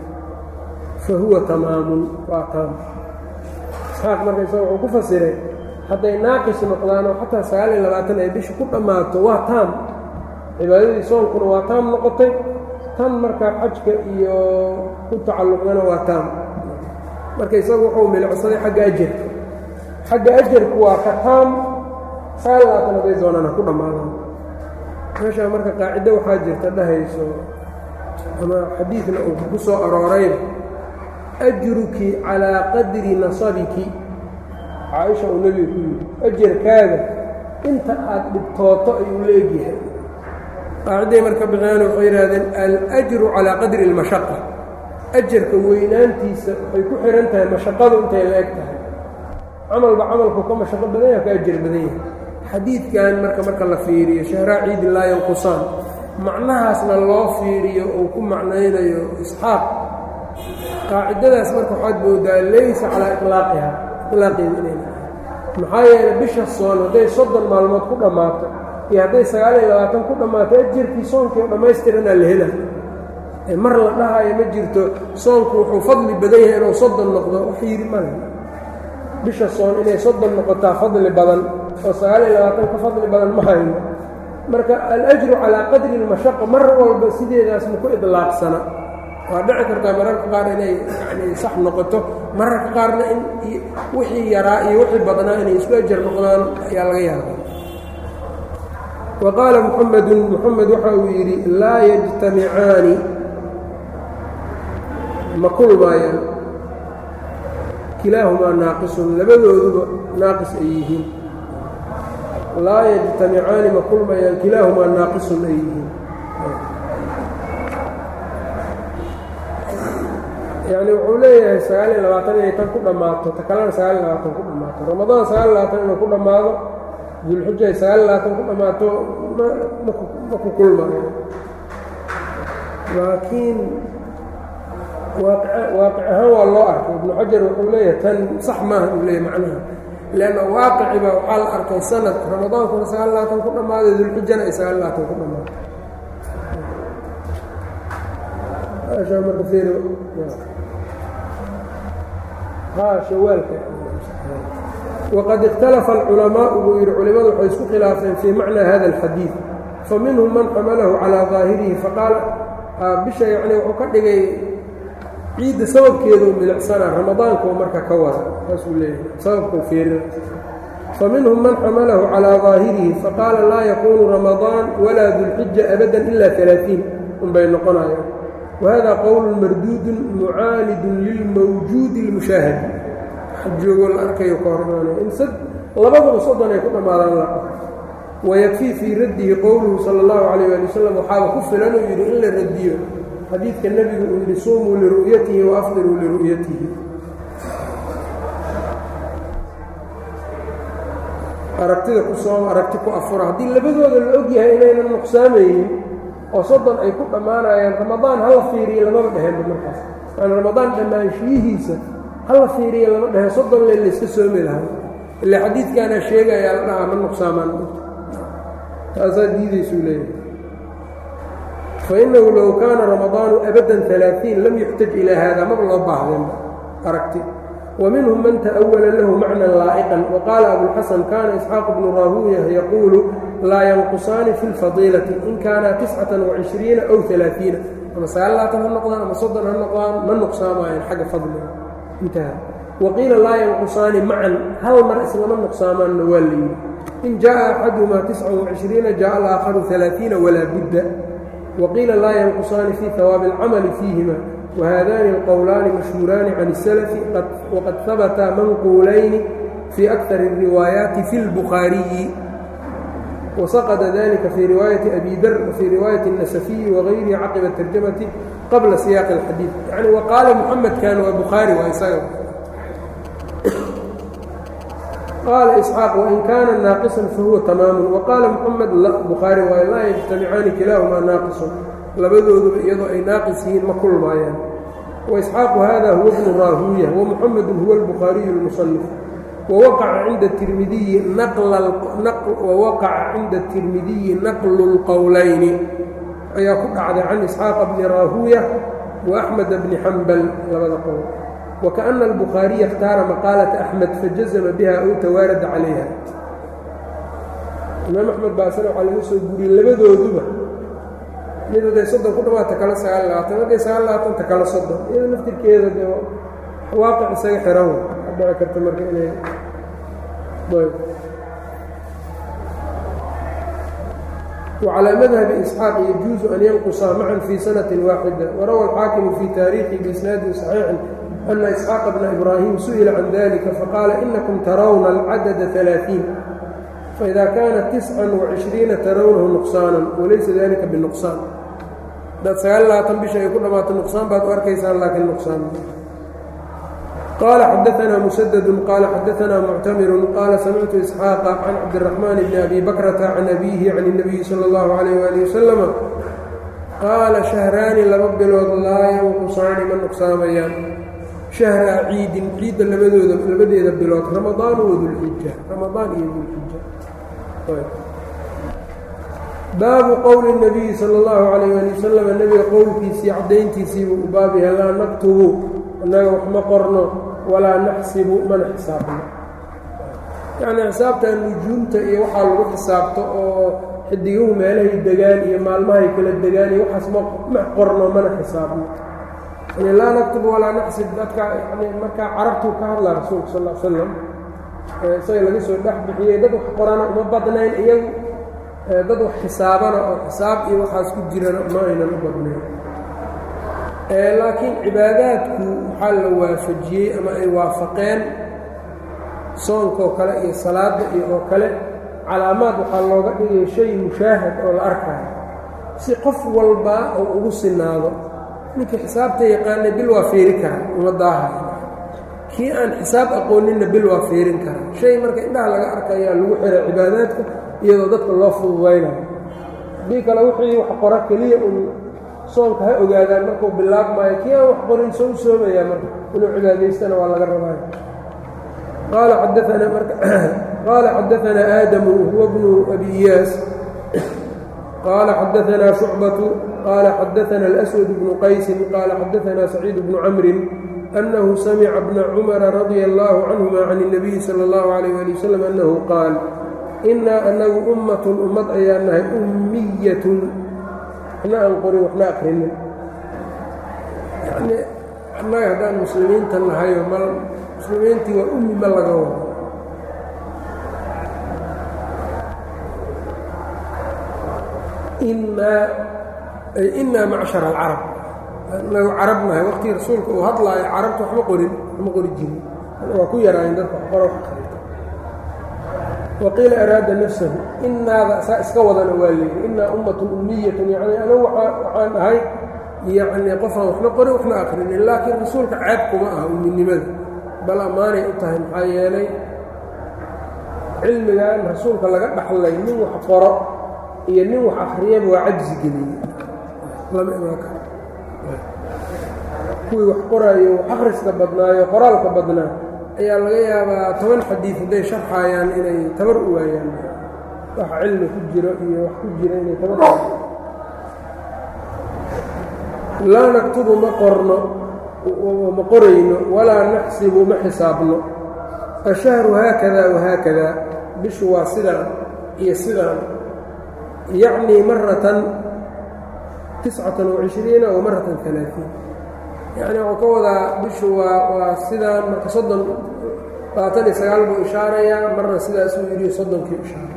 fa huwa tamaamun waa taam isxaaq marka isaga wuxuu ku fasiray hadday naaqis noqdaanoo xataa sagaal iyo labaatan ay bisha ku dhammaato waa taam cibaadadii soonkuna waa taam noqotay tan markaa xajka iyo ku tacalluqdana waa taam marka isagu wuxuu milicsaday xagga ajarka xagga ajarku waa ka taam sagaal iyo labaatan haday doonaan ha ku dhammaadaan meeshaa marka qaacido waxaa jirta dhahayso ama xadiidna uu ku soo aroorayba ajruki calaa qadri nasabiki caaisha uu nebiga ku yidhi ajarkaaga inta aad dhibtooto ayuu la egyahay qaaciday marka bixiyaan waxay yidhahdeen alajru calaa qadri almashaqa ajarka weynaantiisa waxay ku xihan tahay mashaqadu intay la eg tahay camalba camalku ka mashaqo badan yaha ka ajar badan yahay xadiidkan marka marka la fiiriyo shahraa ciidin laa yanqusaan macnahaasna loo fiiriyo uu ku macnaynayo isxaaq qaacidadaas marka waxaad moodaa laysa calaa ilaaqiha ilaaqeeda inay maxaa yeelay bisha soon hadday soddon maalmood ku dhammaato iyo hadday sagaal iyo labaatan ku dhammaato ajarkii soonkii oo dhammaystiranaa la hela mar la dhahayo ma jirto soonku wuxuu fadli badan yahay inuu soddon noqdo wax yidhi male bisha soon inay soddon noqotaa fadli badan oo sagaal iyo labaatan ka fadli badan ma hayno marka alajru calaa qadri almashaqa mar walba sideedaas ma ku idlaaqsana waa dhici kartaa mararka qaar inay yani sax noqoto mararka qaarna in wixii yaraa iyo wixii badnaa inay isku ajar noqdaan ayaa laga yaaba wa qaala muxamedun muxamed waxa uu yidhi laa yajtamicaani ma kulmaayaan kilaahumaa naaqisun labadooduba naaqis ay yihiin laa yajtamicaani ma kulmayaan kilaahumaa naaqisun ay yihiin yacni wuxuu leeyahay sagaal iyo labaatan inay tan ku dhammaato ta kalena sagaal iyo labaatan ku dhammaato ramadaan sagaal iyo labaatan inuu ku dhammaado dulxuja ay sagaal iyo labaatan ku dhammaato ma maku ma ku kulmayo laakiin waaqic ahaan waa loo arkay ibnu xajar wuxuu leeyahay tan sax maaha uu leeyahy macnaha leanna waaqiciba waxaa la arkay sanad ramadaankuna sagaal iyo labaatan ku dhammaaday dulxujana ay sagaal iyo labaatan ku dhammaato marka feer haa shawaalka waqad ikhtalafa alculamaau buu yidhi culimadu waxay isku khilaafeen fii macnaa hada alxadiid faminhum man xamalahu calaa daahirihi faqaala bisha yacni wuxuu ka dhigay ciidda sababkeeduu milicsanaa ramadaanku marka ka wada saasuu leeyahay sababkuu fiirina faminhum man xamalahu calaa daahirihi faqaala laa yaquunu ramadaan walaa dulxija abadan ila alaaثiin unbay noqonayaan wahada qowl marduudun mucaanidun lilmawjuudi اlmushaahadi joogoo la arkayo ka hor imaanaya in labaduba soddon ay ku dhammaadaan la wayakfii fii raddihi qowluhu sala اllahu calayh ali wasalam waxaaba ku filan uu yidhi in la radiyo xadiidka nebigu uu yidhi suumuu liru'yatihi wa afdiruu liru'yatihi aragtida ku sooma aragti ku afura haddii labadooda la og yahay inaynan nuqsaamaynin oo soddon ay ku dhammaanayaan ramadaan hala fiiriye lamaba dheheenba markaas yani ramadaan dhammaanshiyihiisa hala fiiriye lama dheheen soddon le layska soomi lahay ile xadiidkaana sheegayaa la dhahaa ma nuqsaamaan taasaa diidaysuu leeyahay fainahu low kaana ramadaanu abadan alaaثiin lam yuxtaj ilaa hada maba loo baahdeenba aragti ومنهم من تأول له معنى لائقا وقال أبو الحسن كان إسحاق بن راهويه يقول لا ينقصان في الفضيلة إن كان تسعة وعشرين أو ثلاثين أما سأل الله تعالى النقضان أما صدر النقضان من نقصان معين حق فضله انتهى وقيل لا ينقصان معا هل مرأس لمن نقصان نولي إن جاء أحدهما تسعة وعشرين جاء الآخر ثلاثين ولا بد وقيل لا ينقصان في ثواب العمل فيهما وهذان القولان مشهوران عن السلف قد وقد ثبت منقولين في أكثر الروايات في البخاري وسقط ذلك في رواية أبي ذر وفي رواية النسفي وغيره عقب الترجمة قبل سياق الحديث يعني وقال محمد كان وبخاري وإسحاق قال إسحاق وإن كان ناقصا فهو تمام وقال محمد لا بخاري ولا يجتمعان كلاهما ناقص labadooduba iyadoo ay naaqis yihiin ma kulmaayaan waisxaaqu hada huwa bnu raahuuya wamuxamedun huwa albukhaariyu lmusanif wawaqaca cinda tirmidiyi wawaqaca cinda tirmidiyi naqlu lqowlayni ayaa ku dhacday can isxaaqa bni raahuuya waaxmed bni xambal labada qowl wakaana albukhaariya اkhtaara maqaalata axmed fajazama biha ow tawaarada calayha imaam axmed baasana waxaa laga soo guriyey labadooduba mid hadday soddon ku dhawaata kala sagaal labaatan hadday sagaal labaatanta kala soddon iyada laftirkeeda dee waaqic isaga xiran wa a dhici karta marka inay وعلى مذهب إسحاق يجوز أن ينقصا معا في سنة واحدة وروى الحاكم في تاريخه بإسناد صحيح أن إسحاق بن إبراهيم سئل عن ذلك فقال إنكم ترون العدد ثلاثين فإذا كانت تسعا وعشرين ترونه نقصانا وليس ذلك بالنقصان dad sagaal labaatan bisha ay ku dhamaato nuqsaan baad u arkaysaan laakiin nuqsaan qaala xadaثna mسdd qaala xadaثna muctamir qaala samictu isxaaqa can cabdالرaحmaan bni abi bakrata can abiihi can الnabiyi salى اllahu عalayh wali wasalama qaala shahraani laba bilood laa yanqusaani ma nuqsaamayaan shahraa ciidin ciidda labadooda labadeeda bilood ramadaan wa dulxija ramadaan iyo dulxija baabu qowli الnabiyi salى اllahu عalayh ali wasalam nebiga qowlkiisii caddayntiisiibuu u baab yahay laa naktubu annaga wax ma qorno walaa naxsibu mana xisaabno yacnii xisaabtan nujuumta iyo waxaa lagu xisaabto oo xidiguhu meelahay degaan iyo maalmahay kala degaan iyo waxaas ma qorno mana xisaabno yani laa naktubu walaa naxsib dadka yani markaa carabtuu ka hadlaa rasuulka sal l slam isaga laga soo dhex bixiyey dad wax qorana uma badnayn iyagu dad wax xisaabana oo xisaab iyo waxaas ku jirana ma aynan u badnayn laakiin cibaadaadku waxaa la waafajiyey ama ay waafaqeen soonkoo kale iyo salaada iyo oo kale calaamaad waxaa looga dhigay shay mushaahad oo la arkayo si qof walba oo ugu sinaado ninkii xisaabta yaqaanay bil waa fiiri kara uma daahayo kii aan xisaab aqooninna bil waa fiirin kara shay marka indhaha laga arkayaa lagu xiray cibaadaadka iyadoo dadka loo fududaynayo haddii kale wixii wax qora keliya un soonka ha ogaadaan markuu bilaabmaayo kii aan wax qorin soo u soomayaa marka inuu cibaadaystana waa laga rabaayo qaala xadaanaa marka qaala xadaanaa aadamu huwa bnu abi iyaas qaala xadaanaa shucbatu qaala xadaanaa alaswad bnu qaysin qaala xadaanaa saciid bnu camrin annahu samica bna cumara radia allaahu canhuma can الnabiyi salى اllahu alayh ali wasalam annahu qaal innaa anagu ummatun ummad ayaa nahay ummiyatun waxna aan qorin waxna akrinin yani annaga haddaan muslimiinta nahayo mal muslimiintii waa ummi ma laga wado innaa ay innaa macshar alcarab annagu carab nahay waqtigii rasuulka uu hadlaayo carabta waxma qorin waxma qori jirin waa ku yaraayen dadka wax qoro wax akrita waqiila araada nafsahu inaada saa iska wadana waa leeyihi innaa ummatun ummiyatun yani anagu waxaan ahay yacnii qofaan waxna qorin waxna akrinin laakiin rasuulka ceeb kuma aha umminimada bal ammaanay u tahay maxaa yeelay cilmigan rasuulka laga dhaxlay nin wax qoro iyo nin wax akhriyaba waa cajzi geliyey lama imaan karo kuwii wax qoraayo wax akhriska badnaayo qoraalka badnaa ayaa laga yaabaa toban xadiid hadday sharxaayaan inay tabar u waayaan wax cilmi ku jiro iyo wax ku jira inay kaba tahay laa naktubu ma qorno ma qorayno walaa naxsibu ma xisaabno ashahru haakada wahaakada bishu waa sidaan iyo sidaan yacnii maratan tiscatan wacishriina wa maratan alaaثiin yacni wuxuu ka wadaa bishu waa waa sidaan marka soddon labaatan iyo sagaal buu ishaarayaa marna sidaasuu yidhi soddonkii ishaaray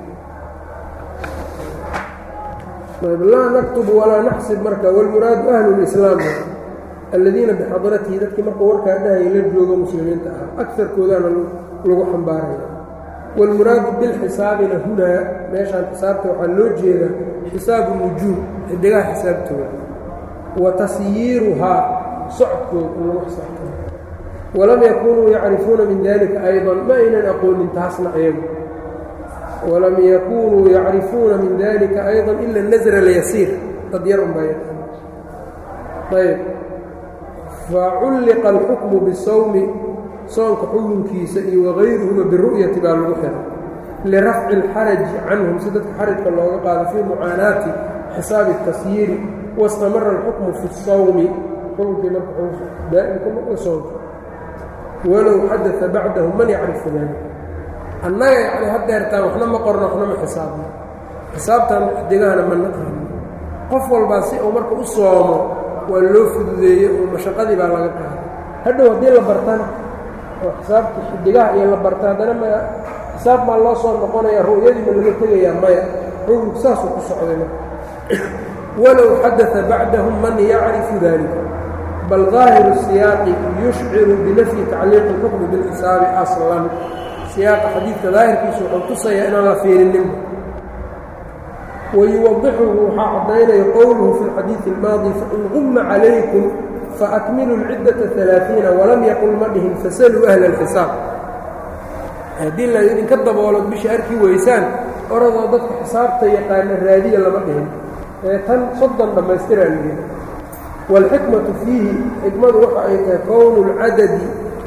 laa naktubu walaa naxsib marka walmuraadu ahlu lislaam aladiina bixadratihi dadkii markuu warkaa dhahaya la joogo muslimiinta ah akarkoodaana lagu xambaaraya wاlmuraadu bilxisaabina hunaa meeshaan xisaabta waxaa loo jeeda xisaabu nujuum xidigaha xisaabtooda wa tasyiiruhaa socodkooda in lagu xisaabtamo walam yakunuu yacrifuuna min dalika ayضa ma aynan aqoonin taasna ayagu walam yakunuu yacrifuuna min dalika ayضa ila nasra lyasiir dad yar unbaa yaqaan ayb faculliqa alxukmu bisawmi soonka xukunkiisa iyo wagayruhuma biru'yati baa lagu xiray lirafci اlxaraji canhum si dadka xarajka looga qaado fii mucaanaati xisaabi اtasyiiri wastamara alxukmu fi الsawmi xukunkii marka daa'imka marka soonka walow xadaa bacdahu man yacrifu dalik annaga yani hadeertaan waxna ma qorno waxna ma xisaabno xisaabtan digahana ma naqaano qof walbaa si uu marka u soomo waa loo fududeeye oo mashaqadii baa laga qaaday hadhow haddii la bartana oo xisaabta xidigaha iyo la barta haddana ma xisaab maa loo soo noqonaya ru'yadii ma laga tegayaa maya xukunku saasuu ku socday marka walow xadaa bacdahum man yacrifu dalika bal ظaahiru الsiyaaqi yushciru binafyi tacliiqi اlxukmi biاlxisaabi aslan siyaaqa xadiidka daahirkiisu wuxuu tusayaa inaan la fiirinin wayuwadixuhu waxaa caddaynaya qowluhu fi اlxadiiثi اlmaadi fain guma calaykum faakmiluu اlciddata ثalaaثiina walam yaqul ma dhihin fasaluu ahla اlxisaab haddii la idinka daboolo bisha arki weysaan oradoo dadka xisaabta yaqaana raadiya lama dhihin ee tan soddon dhammaystiraa lihi wاlxikmatu fiihi xikmadu waxa ay tahay kownu اlcadadi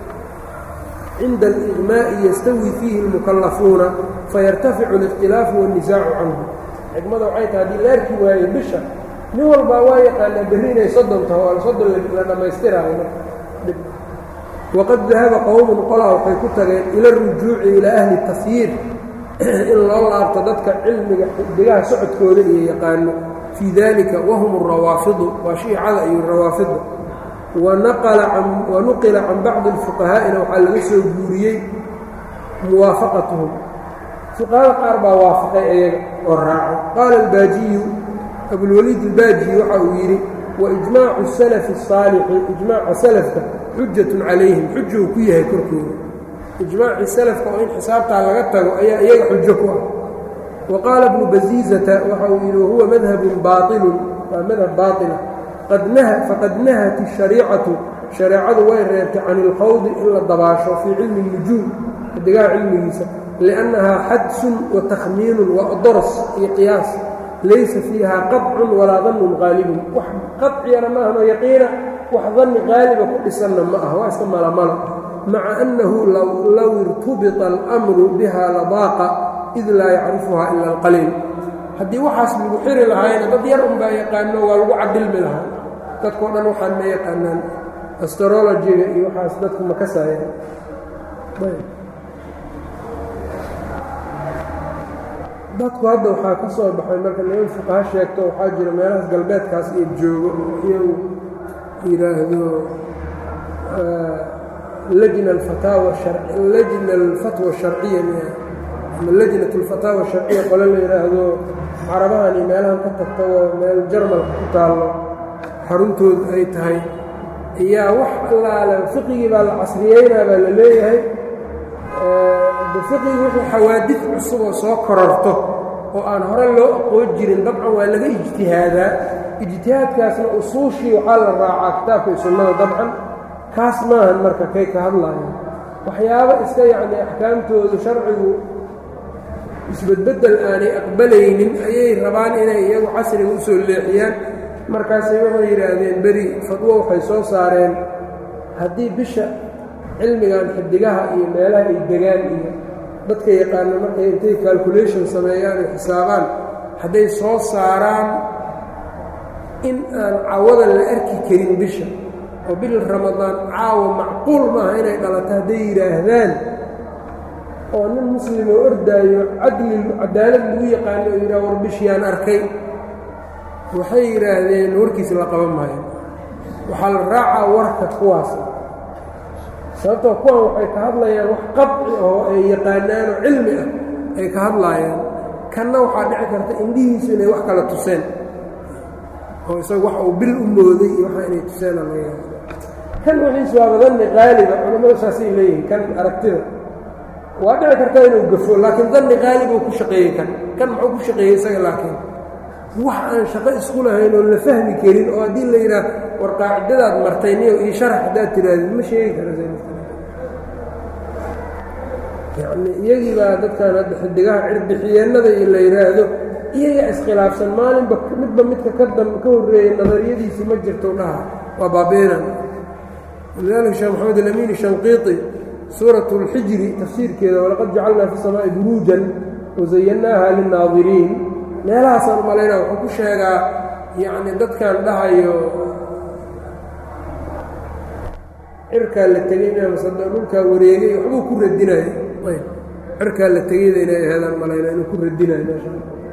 cinda اlإغmaaءi yastawi fiihi اlmukallafuuna fayartaficu اlاkhtilaafu wالnisaacu canhu xikmada waxay tahay haddii la arki waaye bisha nin walbaa waa yaqaanaa berri inay soddon taho o soddon la dhammaystiraayo waqad dahaba qowmun qolaa waxay ku tageen ila اrujuuci ilaa ahli tasyiir in loo laabto dadka cilmiga xidigaha socodkooda iyo yaqaano fii dalika wahum اrawaafidu waa shiicada iyo rawaafida wanuqila can bacdi اlfuqahaa'ina waxaa laga soo guuriyey muwaafaqatuhum fuqahada qaar baa waafaqay ayaga oo raacay qaala albaajiyu abulwaliid albaajiyi waxa uu yidhi waijmaacu salafi الsaalixi ijmaaca salafka xujatun calayhim xuja uu ku yahay korkooda ijmaacii salafka oo in xisaabtaa laga tago ayaa iyaga xujo ku ah wa qaala bnu basiizata waxa uu yidhi wahuwa madhabun baailun waa madhab baailah faqad nahat الshariicatu shareecadu way reebtay can ilkhawdi in la dabaasho fii cilmi الnujuum xidigaha cilmigiisa liannahaa xadsun wa takhmiinun waa doros iyo qiyaas laysa fiiha qaطcun walaa danun qaalibun wax qaطciyana ma ahno yaqiina wax danni qaaliba ku dhisanna ma ah waa iska malamala maca annahu low irtubita almru biha ladaaqa id laa yacrifuhaa ila alqaliil haddii waxaas lagu xiri lahaayna dad yar unbaa yaqaano waa lagu cadilmi lahaa dadkao dhan waxaan ma yaqaanaan astrologiga iyo waxaas dadku ma kasaayaan dadku hadda waxaa ka soo baxay marka niman fuqaha sheegto waxaa jira meelahaas galbeedkaas iyo joogo iyagu yidhaahdo lajna alfataawa lajna alfatwa sharciya ama lajnat alfataawa sharciya qole la yidhaahdo carabahan iyo meelahan ka tagta oo meel jarmalka ku taallo xaruntoodu ay tahay iyaa wax allaale fiqigii baa la casriyeynaa baa la leeyahay fiqigi wuxuu xawaadid cusub oo soo kororto oo aan hore loo aqoon jirin dabcan waa laga ijtihaadaa ijtihaadkaasna usuushii waxaa la raacaa kitaabka iyo sunnada dabcan kaas maahan marka kay ka hadlaayaan waxyaabo iska yacni axkaamtoodu sharcigu isbedbeddel aanay aqbalaynin ayay rabaan inay iyagu casriga u soo leexiyaan markaasay waxay yidhaahdeen beri fadwo waxay soo saareen haddii bisha cilmigan xidigaha iyo meelaha ay degaan iyo dadka yaqaana markay intay calculation sameeyaan ay xisaabaan hadday soo saaraan in aan cawada la arki karin bisha oo bil ramadaan caawa macquul maaha inay dhalato hadday yidhaahdaan oo nin muslim oo ordaayo cadli cadaalad lagu yaqaano oo yidhaha war bishiyaan arkay waxay yidhaahdeen warkiisa la qaban maayo waxaa la raacaa warka kuwaas sababtoo kuwan waxay ka hadlayaan wax qadci oo ay yaqaanaan oo cilmi ah ay ka hadlaayaan kanna waxaa dhici karta indhihiisu inay wax kala tuseen oo isaga wax uu bil u mooday iyo waxa inay tuseen laga yaabo kan wixiisu waa badanni qaaliba culimmadu saasay leeyihiin kan aragtida waa dhici karta inuu gafo laakiin danni qaalib uu ku shaqeeyey kan kan muxuu ku shaqeeyey isaga laakiin wax aan shaqo isku lahayn oo la fahmi karin oo haddii la yidhaah war qaacidadaad martay niyo io sharax haddaad tirahdid ma sheegi kara yacni iyagii baa dadkan hadda xidigaha cirbixiyeennada iyo la yidhaahdo iyagaa iskhilaafsan maalinba midba midka ka dam ka horreeyey nadariyadiisii ma jirto dhaha waa baabeena walidaalika sheekh maxamed alamiini shanqiiti suurat اlxijri tafsiirkeeda walaqad jacalnaa fi samaa'i buruujan wasayannaaha linnaadiriin meelahaasaan umalaynaa wuxuu ku sheegaa yacni dadkan dhahayo cirkaa la tegey masada dhulkaa wareegay waxbuu ku radinayo ayb cirkaa la tegeyda inay aheedaan malaynaa inuu ku radinayo meesha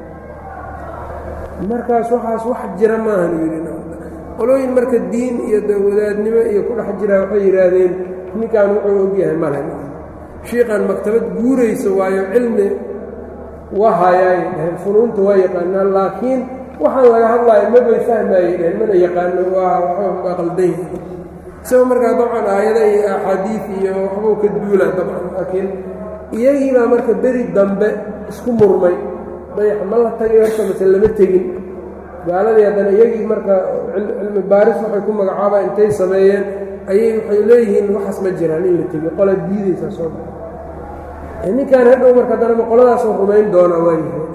markaas waxaas wax jira maahan yidhi qolooyin marka diin iyo wadaadnimo iyo ku dhex jiraa waxay yidhaahdeen ninkaan wuxuu ogyahay male shiiqan maktabad guuraysa waayo cilmi waa hayaay dhaheen funuunta waa yaqaanaan laakiin waxaan laga hadlaayo mabay fahmaayay dhaheen mana yaqaano waa waxbaa qaldan yahay isagoo markaa dabcan aayada iyo axaadiid iyo waxbuu ka duula dabcan laakiin iyagiibaa marka beri dambe isku murmay dayax ma la tagay horta mase lama tegin gaaladii haddana iyagii marka cilmi baaris waxay ku magacaabaa intay sameeyeen ayay waxay leeyihiin waxaas ma jiraan in la tegi qola diidaysaa soo daa ninkaan hadhow marka haddana qoladaasoo rumayn doona waayahay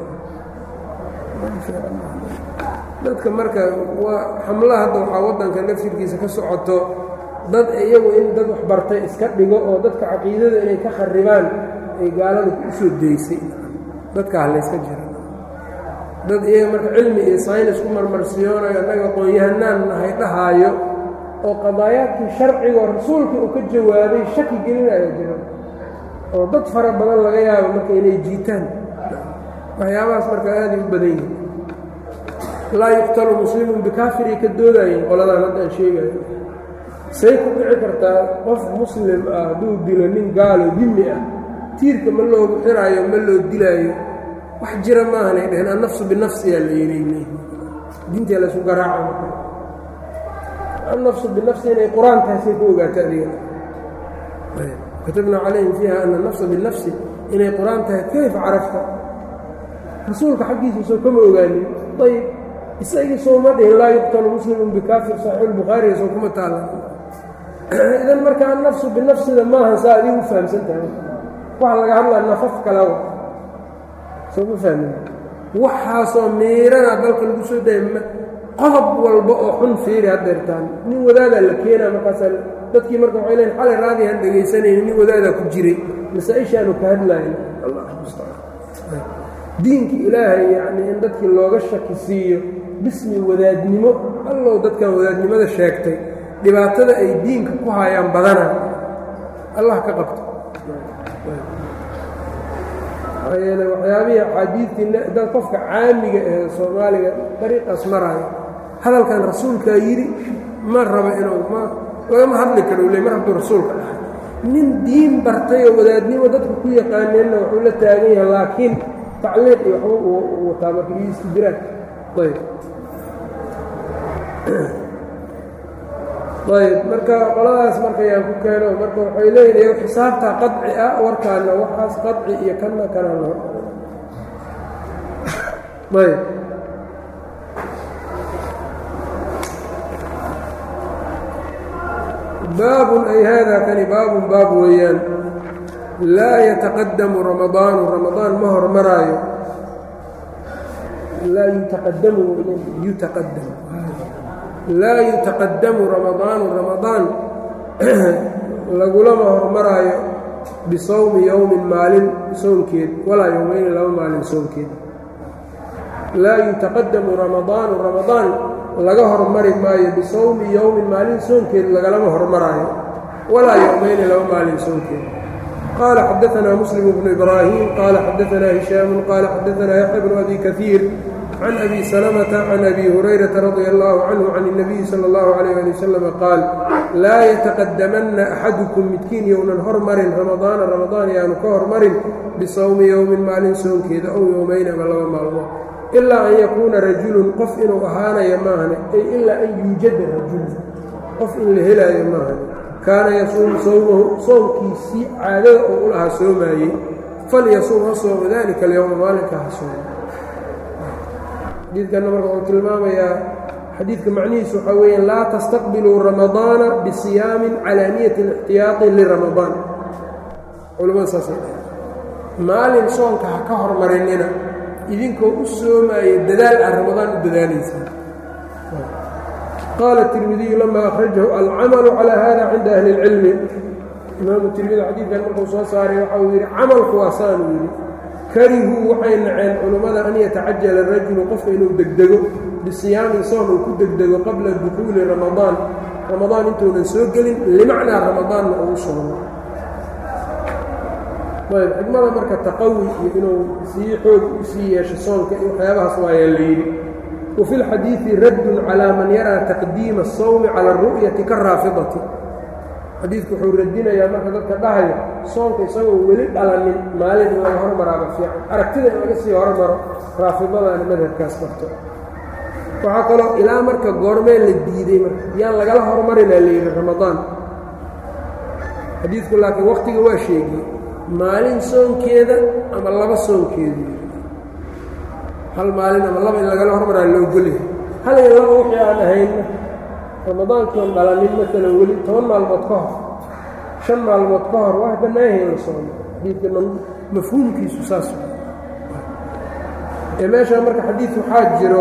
dadka marka waa xamlaha hadda waxaa waddanka nafsirkiisa ka socoto dad iyagu in dad wax bartay iska dhigo oo dadka caqiidada inay ka kharibaan ay gaalada u soo daysay dadka hallayska jira dad iyaga marka cilmi iyo saynis ku marmarsiyoonayo annaga aqoon-yahanaan nahay dhahaayo oo qadaayaadkii sharciga oo rasuulkii uu ka jawaabay shaki gelinaya jira oo dad fara badan laga yaabo marka inay jiitaan waxyaabahaas marka aaday u badan yihin laa yuqtalu muslimun bikaafiray ka doodayeen qoladaan haddaan sheegayo say ku dhici kartaa qof muslim ah hadduu dilo nin gaalo dimmi ah tiirka ma loogu xiraayo ma loo dilaayo wax jira maahanay dheheen annafsu binafsiyaa la yeelay diintii laysu garaaca annafsu binafsi inay qur-aan tahay say ku ogaato adiga katabnaa calayhim fiiha ana annafsa binafsi inay qur-aan tahay kayfa carafta rasuulka xaggiisa soo kama ogaanin ayb isagii sooma dhihin laa yuqtalu muslimun bikaafir saxiixulbukhaariga soo kuma taala idan marka annafsu binafsida maahan saa adigu fahamsan tahay waxa laga hadlaa nafaf kalawa soo ma fahmin waxaasoo miirana dalka lagu soo daya qodob walba oo xun fiiri haddeertaan nin wadaadaa la keenaa markaasaa dadkii marka waxay leeyiin xalay raadigaan dhegaysanayni nin wadaadaa ku jiray masaa-ishaanu ka hadlaayna allah mustacaan diinka ilaahay yacnii in dadkii looga shaki siiyo bismi wadaadnimo allow dadkan wadaadnimada sheegtay dhibaatada ay diinka ku hayaan badana allah ka qabto maxaa yeele waxyaabihii axaadiidtii dad qofka caamiga ee soomaaliga dariiqaas maraayo hadalkan rasuulkaa yidhi ma raba inuu ma lagama hadli karo u le mar hadduu rasuulka dhahay nin diin bartay oo wadaadnimo dadka ku yaqaaneenna wuxuu la taagan yahay laakiin tacliiq iyo waxba uu wataa marka iyo istijraad ayb ayb marka qoladaas marka yaan ku keeno marka waxay leeyihin xisaabtaa qadci ah warkaana waxaas qadci iyo kanna kana lo ayb baabun ay haadaa kani baabun baab weeyaan laa yataqadamu ramadaanu ramadaan ma hormaraayo laa yutaqadamu yutaqadamu laa yutaqadamu ramadaanu ramadaan lagulama hormaraayo bisawmi yowmin maalin soonkeed walaa yowmayni laba maalin soonkeed laa yutaqadamu ramadaanu ramadaan laga hormari maayo bisawmi yowmin maalin soonkeed lagalama hormaraayo walaa yowmayni laba maalin soonkeed qaala xadaanaa muslim bnu ibraahim qaala xadaanaa hishaamu qaala xadaanaa yaxya bnu abi kaiir can abi salamata can abi hurayrata radia allahu canhu can الnabiyi salى اllahu alayh ali wasalam qaal laa yataqadamanna axadukum midkiin yownan hormarin ramadaana ramadaan yaanu ka hormarin bisawmi yowmin maalin soonkeeda ow yowmayni ama laba maalmood ilaa an yakuuna rajulun qof inuu ahaanaya maahane ay ilaa an yuujada rajulun qof in la helaayo maahane kaana yasuumu sawmahu soomkiisii caadada oo u lahaa soomaayey falyasuum ha sooma dalika alyowma maalinka ha sooma xadiidkanna marka wuxuu tilmaamayaa xadiidka macnihiisu waxaa weeyaan laa tastaqbiluu ramadaana bisiyaamin calaa niyati اlixtiyaaqi liramadaan culamada saasay maalin soonka ha ka hormarinina idinkoo u soomaaya dadaal ah ramadaan u dadaalaysaa qaala الtirmidiyu lama akhrajahu alcamalu calaa hada cinda ahli اlcilmi imaamu tirmidi xadiidkan markuu soo saaray waxa uu yidhi camalku waa saanuu yidhi karihuu waxay naceen culummada an yatacajala rajulu qofka inuu degdego bisiyaamin soon uu ku degdego qabla dukuuli ramadaan ramadaan intuunan soo gelin limacnaa ramadaanna uu soomo ayb xikmada marka taqawi iyo inuu sii xoog u sii yeesho soonka iyo waxyaabahaas waayaa la yidhi wa fi lxadiidi raddun calaa man yaraa taqdiima asawmi cala aru'yati karaafidati xadiidku wuxuu radinayaa marka dadka dhahaya soonka isagoo weli dhalanin maalin in laga hormaraaba fiican aragtida in laga sii hormaro raafidadaana madhabkaas barto waxaa kaloo ilaa marka goormee la diiday marka yaan lagala hormarinaa la yidhi ramadaan xadiidku laakiin waqtiga waa sheegiyey maalin soonkeeda ama laba soonkeedu hal maalin ama laba in lagala hormaraa loo golyahay hal iyo laba wixii aan ahaynna ramadaankion dhalanin maalan weli toban maalmood ka hor shan maalmood ka hor wax bannaanyahay in la soomo xadiidka mafhuumkiisu saas ee meeshaa marka xadiid waxaa jiro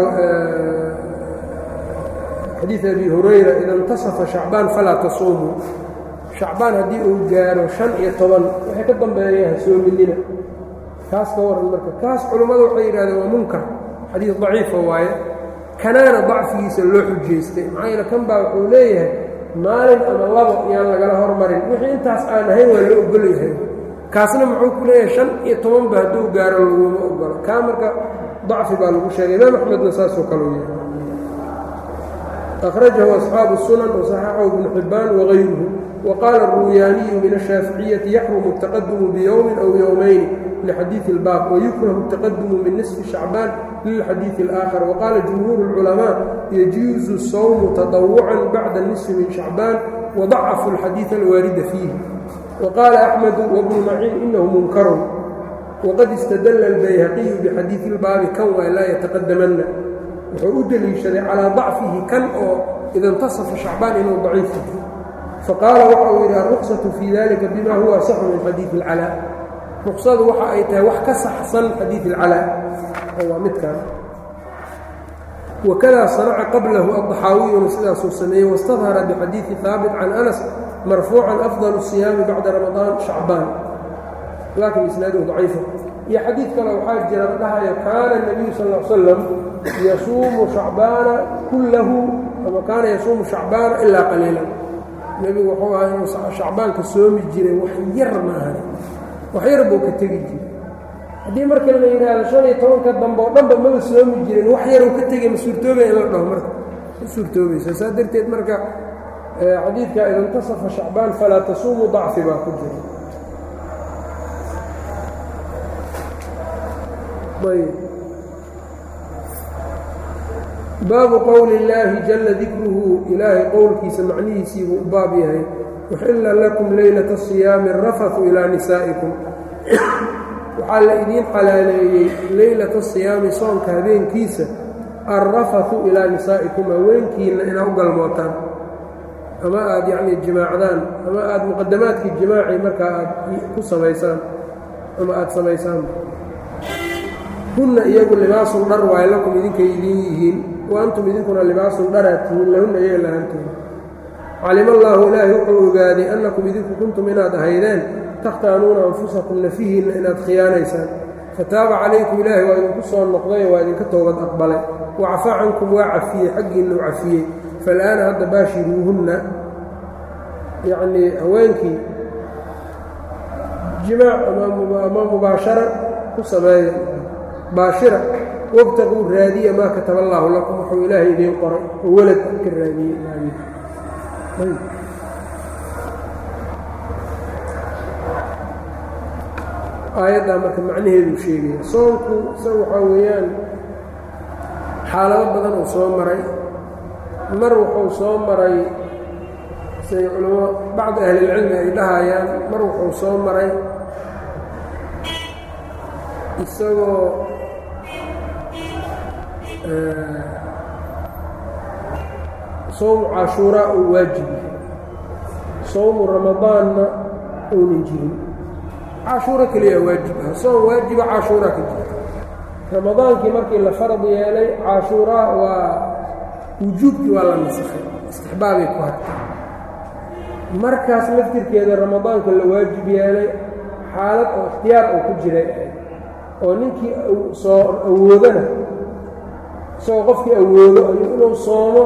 xadiid abi hurayra ida intasafa shacbaan falaa tasuumuu shacbaan haddii uu gaaro shan iyo toban waxay ka dambeeya ha soominina kaas ka waran marka kaas culummadu waxay yidhahdeen waa munkar xadiid daciifa waaye kanaana dacfigiisa loo xujaystay maxaa yeele kan baa wuxuu leeyahay maalin ama labo yaan lagala hormarin wixii intaas aan ahayn waa loo ogol yahay kaasna muxuu ku leeyahay shan iyo tobanba hadduu gaaro laguma ogolo kaa marka dacfi baa lagu sheegay imaam axmedna saasoo kaleu yahay akhrajahu asxaabu sunan wasaxaxahu ibnu xibbaan wagayruhu waqaala aruuyaaniyu min ashaaficiyati yaxrumu ataqadumu biyowmin aw yowmayni lxadiiثi اlbaab wayukrahu الtaqadumu min nisfi shacbaan lilxadiiثi اlآakhar waqaala jumhuur اlculamaa yajuuzu الsawmu taطawucan bacda nisfi min shacbaan wadacafu اlxadiiث alwaarida fiihi waqaala axmedu wabnu maciin inahu munkarun waqad istadala اlbayhaqiyu bixadiiثi اlbaabi kan waa laa yataqadamanna wuxuu u deliishaday calaa dacfihi kan oo ida intasafa shacbaan inuu daciif yahay faqaala waxa uu yidhi alruqsaةu fii dalika bima huwa asaxu min xadiiثi اlcalaa ruqsadu waxa ay tahay wax ka saxsan xadiid اlcalaa oo waa midkan wakadaa sanaca qablahu aلطaxaawiyuna sidaasuu sameeyey wاstadhara bixadiiثi haabit can anas marfuucan afضal الصiyaami bacda ramadaan shacbaan laakin isnaaduhu daciifa iyo xadiid kale waxaa jira dhahaya kaana الnabiyu sal ا l slam yasuumu shacbaana kullahu ama kaana yasuumu shacbaana ilaa qaliila nebigu wuxuu ahaa inuu shacbaanka soomi jiray wax yar ma ahan wax yar buu ka tegi jiray haddii marka la yidhaahdo shan iyo tobanka dambe oo dhanba maba soomi jirin wax yaruu ka tegay ma suurtoobaya in la dhaho marka ma suurtoobaysa saa darteed marka xadiidka ida intasafa shacbaan falaa tasuumu dacfi baa ku jira ayb baabu qowli اllaahi jalla dikruhu ilaahay qowlkiisa macnihiisii buu u baab yahay uxilla lakum leylata الصiyaami arafahu ilaa nisaa'ikum waxaa la idiin xalaaleeyey leylata الصiyaami soonka habeenkiisa alrafahu ilaa nisaa'ikum haweenkiinna inaad u galmootaan ama aad yacni jimaacdaan ama aada muqadamaadkii jimaaci markaa aad ku samaysaan ama aada samaysaan hunna iyagu libaasun dhar waaye lakum idinkay idiin yihiin wa antum idinkuna libaasun dharaad tihiin lahunna iyaga lahaantihiin calima allaahu ilaahay wuxuu ogaaday annakum idinku kuntum inaad ahaydeen takhtaanuuna anfusakum nafihiinna inaad khiyaanaysaan fataaba calaykum ilaahay waa idinku soo noqday waa idinka toobad aqbalay wacafaa cankum waa cafiyey xaggiinna u cafiyey fal'aana hadda baashiruuhunna yacnii haweenkii jimaac ama mubaashara ku sameeya baashira wabtaquu raadiya maa kataba allaahu lakum wuxuu ilaahay idiin qoray oo walad ka raadiyey aayaddaa marka macnaheedu sheegaya soonku sa waxaa weeyaan xaalado badan uu soo maray mar wuxuu soo maray say culamo bacdi ahlilcilmi ay dhahayaan mar wuxuu soo maray isagoo sowmu cashuuraa uu waajib yahay sowmu ramadaanna uunan jirin cashuuro keliya waajib ah soom waajiba cashuuraa ka jira ramadaankii markii la farad yeelay cashuuraa waa wujuubkii waa la nasakhay istixbaabay ku hartay markaas laftirkeeda ramadaanka la waajib yeelay xaalad oo ikhtiyaar oo ku jiray oo ninkii soo awoodana isagoo qofkii awoodo ayuu inuu soomo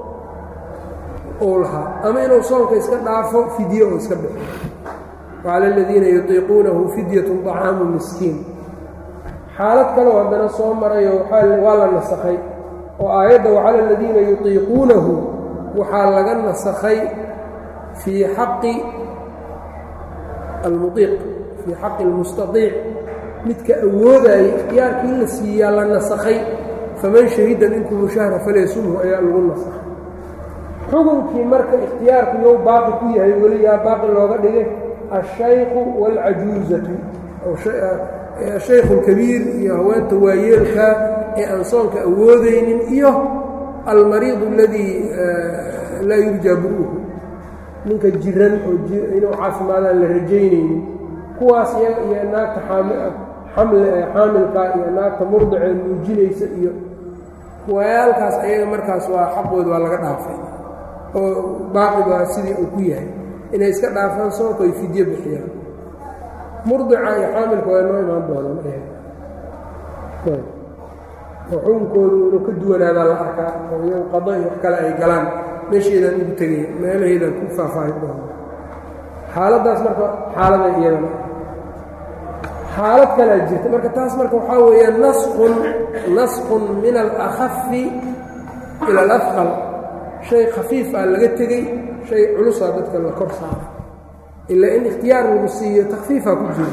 uu lahaa ama inuu soomka iska dhaafo fidye oo iska bixo wacala aladiina yutiiquunahu fidyatun طacaamu miskiin xaalad kaleo haddana soo marayo waa la nasakhay oo aayadda wacala aladiina yutiiquunahu waxaa laga nasakhay fii xaqi almuiiq fii xaqi almustaiic midka awoodayay ikhtiyaarkii la siiyaa la nasakhay faman shahida minkum shahra falyasumhu ayaa lagu nasakhay xukunkii marka ikhtiyaarku yow baaqi ku yahay weli yaa baaqi looga dhigay alshaykhu waalcajuuzatu ashaykhu alkabiir iyo haweenta waayeelka ee aan soonka awoodaynin iyo almariidu aladii laa yurjaa buruuhu ninka jiran oo inuu caafimaadaan la rajaynaynin kuwaas iyaga iyo naagta xaamilka iyo naagta murdicee nuujinaysa iyo wayaalkaas ayaga markaas waa xaqooda waa laga dhaafay oo baaqigaa sidii uu ku yahay inay iska dhaafaan soonku ay fidyo bixiyaan murdica iyo xaamilka waa noo imaan doonaan oo xukunkoodu inuu ka duwanaadaa la arkaa oo iyagu qado iyo wax kale ay galaan meesheedaan ugu tegay meelaheedaan ku faahfaahin doona xaaladdaas marka xaaladay iyadana xaalad kalea jirta marka taas marka waxaa weeyaan naskun naskun min alakhafi ila alafqal shay khafiif ah laga tegey shay culusaa dadka la kor saara ilaa in ikhtiyaar lagu siiyo takfiifaa ku jiro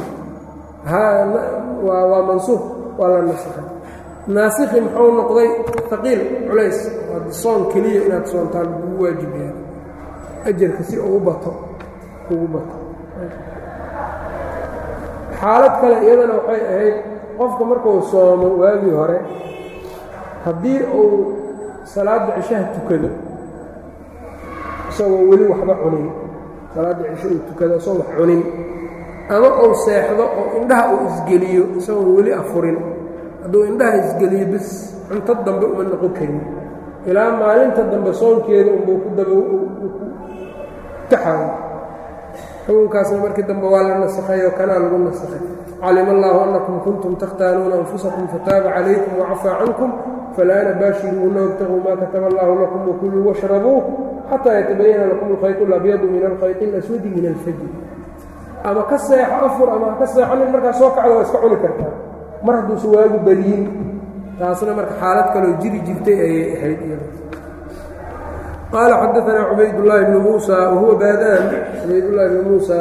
waa mansuuq waa la nasakhay naasikhi muxuu noqday haqiil culays waa soon keliya inaad soontaan ugu waajibayaan ajarka si ugu bato ugu bato xaalad kale iyadana waxay ahayd qofka markuu soomo waagii hore haddii uu salaadda cishaha tukado isagoo weli waxba cunin salaadda cisho uu tukado isagoo wax cunin ama uu seexdo oo indhaha uu isgeliyo isagoo weli afurin hadduu indhaha isgeliyo bis cunto dambe uma noqon karin ilaa maalinta dambe soonkeeda unbuu ku daba taxaayo xukunkaasna markii dambe waa la nasakhay oo kanaa lagu nasakhay calima allaahu annakum kuntum takhtaanuuna anfusakum fataaba calaykum wacafaa cankum falaana baashiruuhunna wabtaguu maa kataba allaahu lakum wakuluu washrabuu xataa yatabayana lakum alkhayط اlabyadu min alkhayط اlaswadi min alfajr ama ka seexo afur ama ka seexanin markaa soo kacda waa iska cuni kartaa mar hadduusa waagu beriyin taasna marka xaalad kaloo jiri jirtay ayay ahayd iyada qaala xadaanaa cubaydاllaahi bnu muusa wahuwa baadaan cubaydاllahi bnu muusa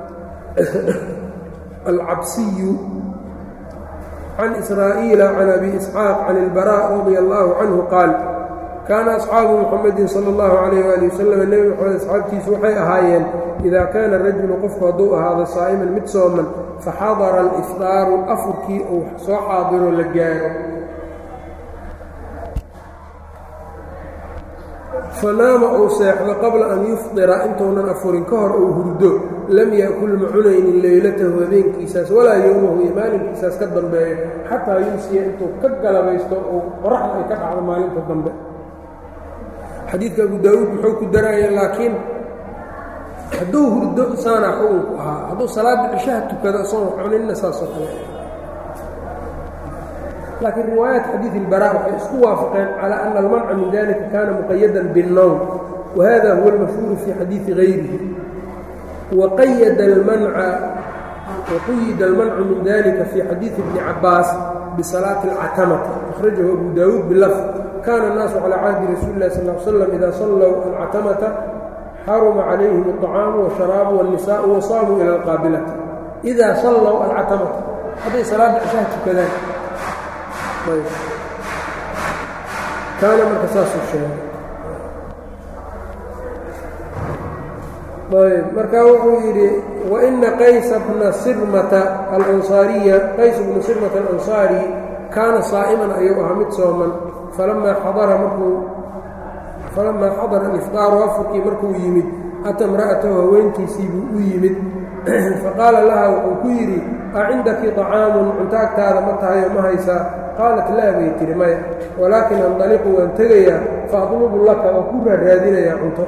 alcabsiyu can israa'iila can abi isxaaq can ilbaraaء radia allaahu canhu qaal kaana asxaabu muxamedin sala allahu calayh waali wasalam nebi moxamed asxaabtiisu waxay ahaayeen idaa kaana rajulu qofku hadduu ahaado saa'iman mid sooman faxadara alifdaaru afurkii uu soo xaadiro la gaaro fanaama uu seexdo qabla an yufdira intuunan afurin ka hor uu hurdo lam yaakul ma cunaynin leylatahu habeenkiisaas walaa yowmahu iyo maalinkiisaas ka dambeeyo xataa yumsiya intuu ka galabaysto uu qoraxda ay ka dhacdo maalinta dambe xadiidka abu daawuud muxuu ku daraya laakiin hadduu hurdo saana xukunku ahaa hadduu salaada cishaha tukado isagoo cuninna saasoo kale laakiin riwaayaat xadiid ilbaraa waxay isku waafaqeen calaa ana almanca min dalika kaana muqayadan biاnnowm wahada huwa almashhuuru fii xadiidi gayrihi waqayada almanca waquyida almancu min dalika fii xadiidi bni cabaas bisalaati alcatamati akhrajahu abu daawuud bilafd kana الnaasu calى cahdi rasuuli اlah sal ه slam ida sallow alcatamata xaruma calayhim الطacaamu wالsharaabu wالnisaءu wasaamuu ila alqaabilati ida sallow alcatamata hadday salaada cishaha tukadaan kaana marka saasuu sheegay ayb marka wuxuu yidhi waina qaysa bna sirmata alansaariya qays bna sirmata alansaari kaana saa'iman ayuu ahaa mid sooman falamaa xadara markuu falamaa xadara alifطaaru afurkii markuu yimid ata imra'atahu haweentiisii buu u yimid faqaala laha wuxuu ku yidhi a cindaki طacaamun cunto agtaada ma tahayo ma haysaa qaalat laa bay tihi maya walaakin andaliqu waan tegayaa faadlubu laka waan ku raaraadinayaa cunto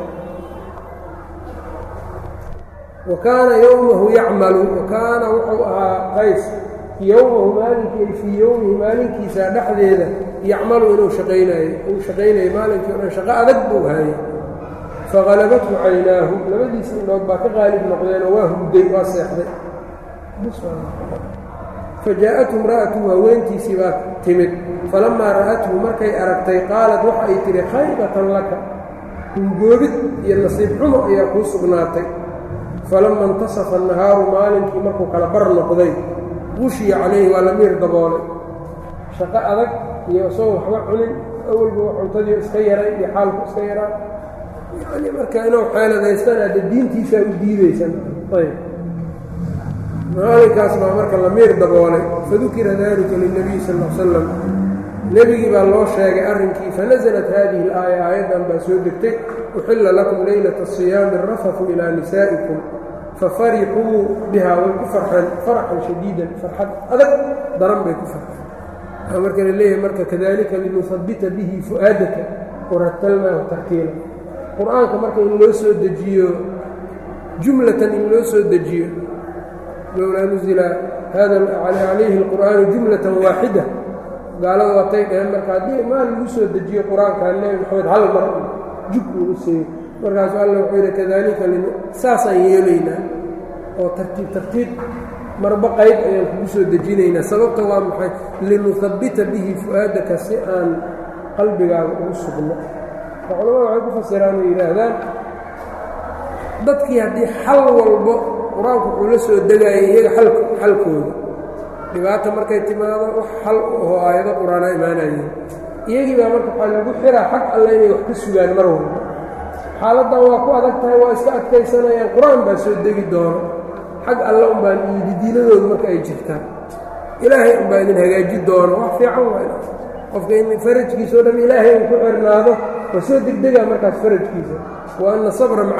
wa kaana yowmahu yacmalu wa kaana wuxuu ahaa qays yowmahu maalinkii fii yowmihi maalinkiisa dhexdeeda yacmalu inuu shaqaynayo uu shaqaynayo maalinkii o dhan shaqo adag buu haayay faqalabathu caynaahu labadiisa indhood baa ka qaalib noqdeenoo waa hurday waa seexday fajaa'athu imra'atuhu haweentiisii baa timid falamaa ra'athu markay aragtay qaalat waxa ay tihi khaybatan laka hungoobid iyo nasiib xumo ayaa kuu sugnaatay falama intasafa annahaaru maalinkii markuu kala bar noqday gushiya calayhi waa la miir daboolay shaqo adag iyo isagoo waxba cunin awalba cuntadii iska yaray iyo xaalku iska yaraa yacni marka inuu xeeladaystaan hadda diintiisaa u diidaysan ayb maalinkaas baa marka la miir daboolay fadukira dalika lilnabiyi sal l slam nebigii baa loo sheegay arrinkii fanaزlat hadihi اlaaya aayaddan baa soo degtay uxilla lakum laylata الصiyaami arafafu ilaa nisaa'ikum fafarixuu bihaa way ku farxeen faraxan shadiidan farxad adag daran bay ku farxeen aa marka la leeyahay marka kadalika linuhabita bihi fu'aadaka waratalnaahu tartiila qur-aanka marka in loo soo dejiyo jumlatan in loo soo dejiyo lowlaa nuzila hada calayhi اlqur'aanu jumlatan waaxida gaalada waatay dhaheen marka haddii maa lagu soo dejiyo qur-aankaa nebi maxamed hal mar jug lagu seeyo markaasu alla wuxuu yidhi kadalika saasaan yeelaynaa oo tartiib tartiib marba qayb ayaan kugu soo dejinaynaa sababta waa maxay linuhabbita bihi fu'aadaka si aan qalbigaaga ugu sugno culamada waxay ku fasiraan oo yidhaahdaan dadkii haddii xal walbo qur-aanku wuxuu la soo degaayay iyaga alk xalkooda dhibaata markay timaado wax xal oo aayado qur-aanaa imaanayeen iyagii baa marka waxaa lagu xiraa xag alle inay wax ka sugaan mar walba xaaladdan waa ku adag tahay waa iska adkaysanayaan qur-aan baa soo degi doono xag alle unbaan iididiinadooda marka ay jirtaan ilaahay unbaa idin hagaaji doono wax fiican waa inaas qofka in farajkiisa o dhan ilaahay uu ku xirnaado waa soo degdegaa markaas farajkiisa wa ana sabra maca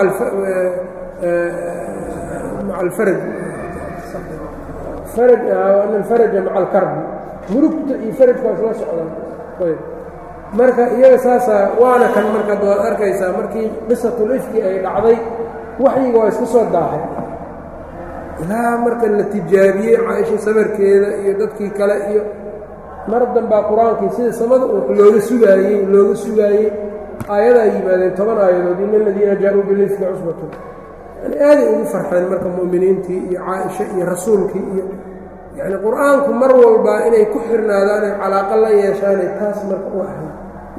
alfaraj faraj ana alfaraja maca alkarbi murugta iyo farajka waa isla socdaan ayb marka iyaga saasaa waana kan marka waad arkaysaa markii qisatul ifki ay dhacday waxyiga waa isku soo daahay ilaa marka la tijaabiyey caaisha sabarkeeda iyo dadkii kale iyo mar danbaa qur-aankii sida samada uu looga sugaayey looga sugaayey aayadaa yimaadeen toban aayadood in aladiina jaa-uu bilifki cusbatun yani aaday ugu farxeen marka mu'miniintii iyo caaisha iyo rasuulkii iyo yacni qur-aanku mar walbaa inay ku xirnaadaan ay calaaqo la yeeshaanay taas marka u ahayd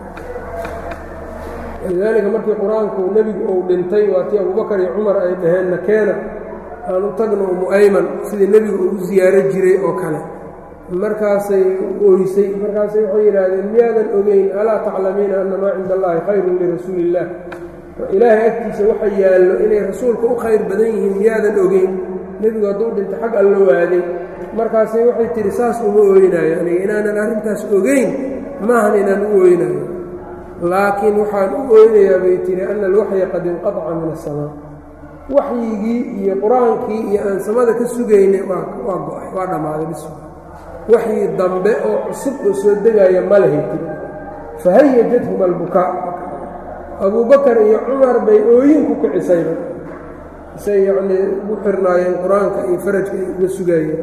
lidaalika markii qur-aanku nebigu uu dhintay waatii abubakar iyo cumar ay dhaheen nakeena aan u tagno umu ayman sidii nebigu uu u siyaaro jiray oo kale markaasay ooysay markaasay waxay yidhaahdeen miyaadan ogeyn alaa taclamiina ana maa cinda allaahi khayrun lirasuuli illaah ilaahay agtiisa waxa yaallo inay rasuulka u khayr badan yihiin miyaadan ogeyn nebigu hadduu dhintay xag allo waaday markaasay waxay tihi saas uma ooynaayo aniga inaanan arrintaas ogeyn maahan inaan u ooynaayo laakiin waxaan u ooynayaa bay tihi ana alwaxya qad inqadaca min asamaa waxyigii iyo qur-aankii iyo aan samada ka sugaynay waa go-ay waa dhammaaday bis waxyi dambe oo cusub oo soo degaaya ma lahay tiri fahayajadhum albukaa abubakar iyo cumar bay ooyin ku kicisayba isay yacnii ugu xirnaayeen qur-aanka iyo farajka ay uga sugaayeen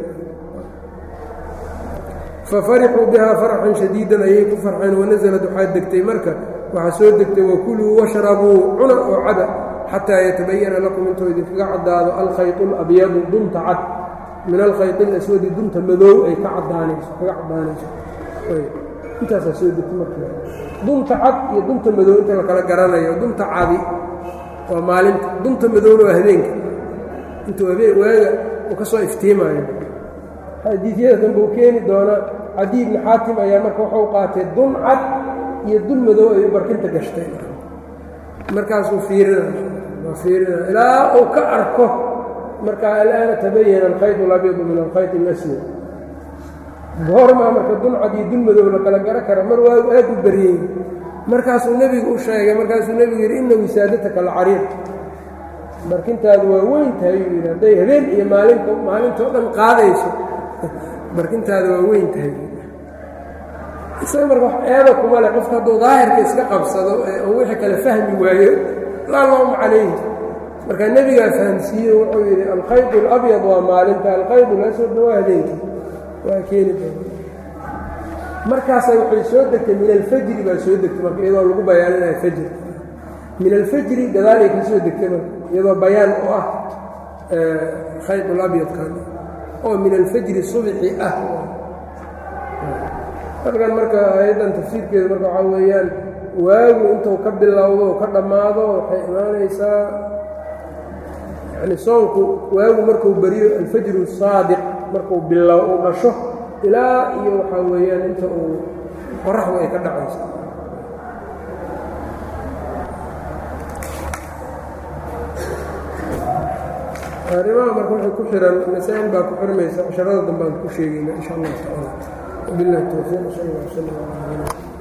fafarixuu bihaa farxan shadiidan ayay ku farxeen wanasalad waxaa degtay marka waxaa soo degtay wakuluu washrabuu cuna oo cada xataa yatabayana lakum intuu idinkaga caddaado alkhayط اlabyadu dunta cad min alkhayط اlaswadi dunta madow ay ka cadaanayso kaga caddaanayso intaasaa soo degtay marka dunta cad iyo dunta madow inta la kala garanayo dunta cadi waa maalinta dunta madowna waa habeenka intuu habeen waaga uu ka soo iftiimaayo xadiisyada danbe uu keeni doonaa cadi ibni xaatim ayaa marka waxau qaatay dun cad iyo dun madow ayuu barkinta gashtay markaasuu fiirinaya waa fiirinaya ilaa uu ka arko markaa alaana tabayana alkhayط اlabyadu min alkhayط اlaswad goormaa marka dun cad iyo dun madow la kala garo kara mar waagu aad u baryey markaasuu nebigu u sheegay markaasuu nebigu yidhi ina wisaadataka alcariir barkintaadu waa weyn tahay yuu yidhi hadday habeen iyo maalinta maalintao dhan qaadayso barkintaada waa weyn tahay isaga marka wax eeda kuma leh qofka hadduu daahirka iska qabsado ee uu wixii kale fahmi waayo laa looma calayhi marka nebigaa fahamsiiye wuxuu yidhi alkhayط اlabyad waa maalinta alkhayط اlaswadna waa habeenkii waa keeni doona markaasay waxay soo degtay min alfajri baa soo degtay marka iyadoo lagu bayaaninaya fajr min alfajri gadaalay ka soo degtay marka iyadoo bayaan oo ah khayط اlabyadkan oo min alfajri subxi ah markan marka ayaddan tafsiirkeeda marka waxaa weeyaan waagu intuu ka bilowdo oo ka dhammaado waxay imaanaysaa yani soonku waagu markuu beriyo alfajru saadiq markuu bilow uu dhasho ilaa iyo waxaa weeyaan inta uu qoraxdu ay ka dhacayso arrimaha marka waxay ku xihan masaa'il baa ku xirmaysa casharada dambe aan ku sheegayna insha allahu tacaala wabillahi towfiiq sal allah sala ala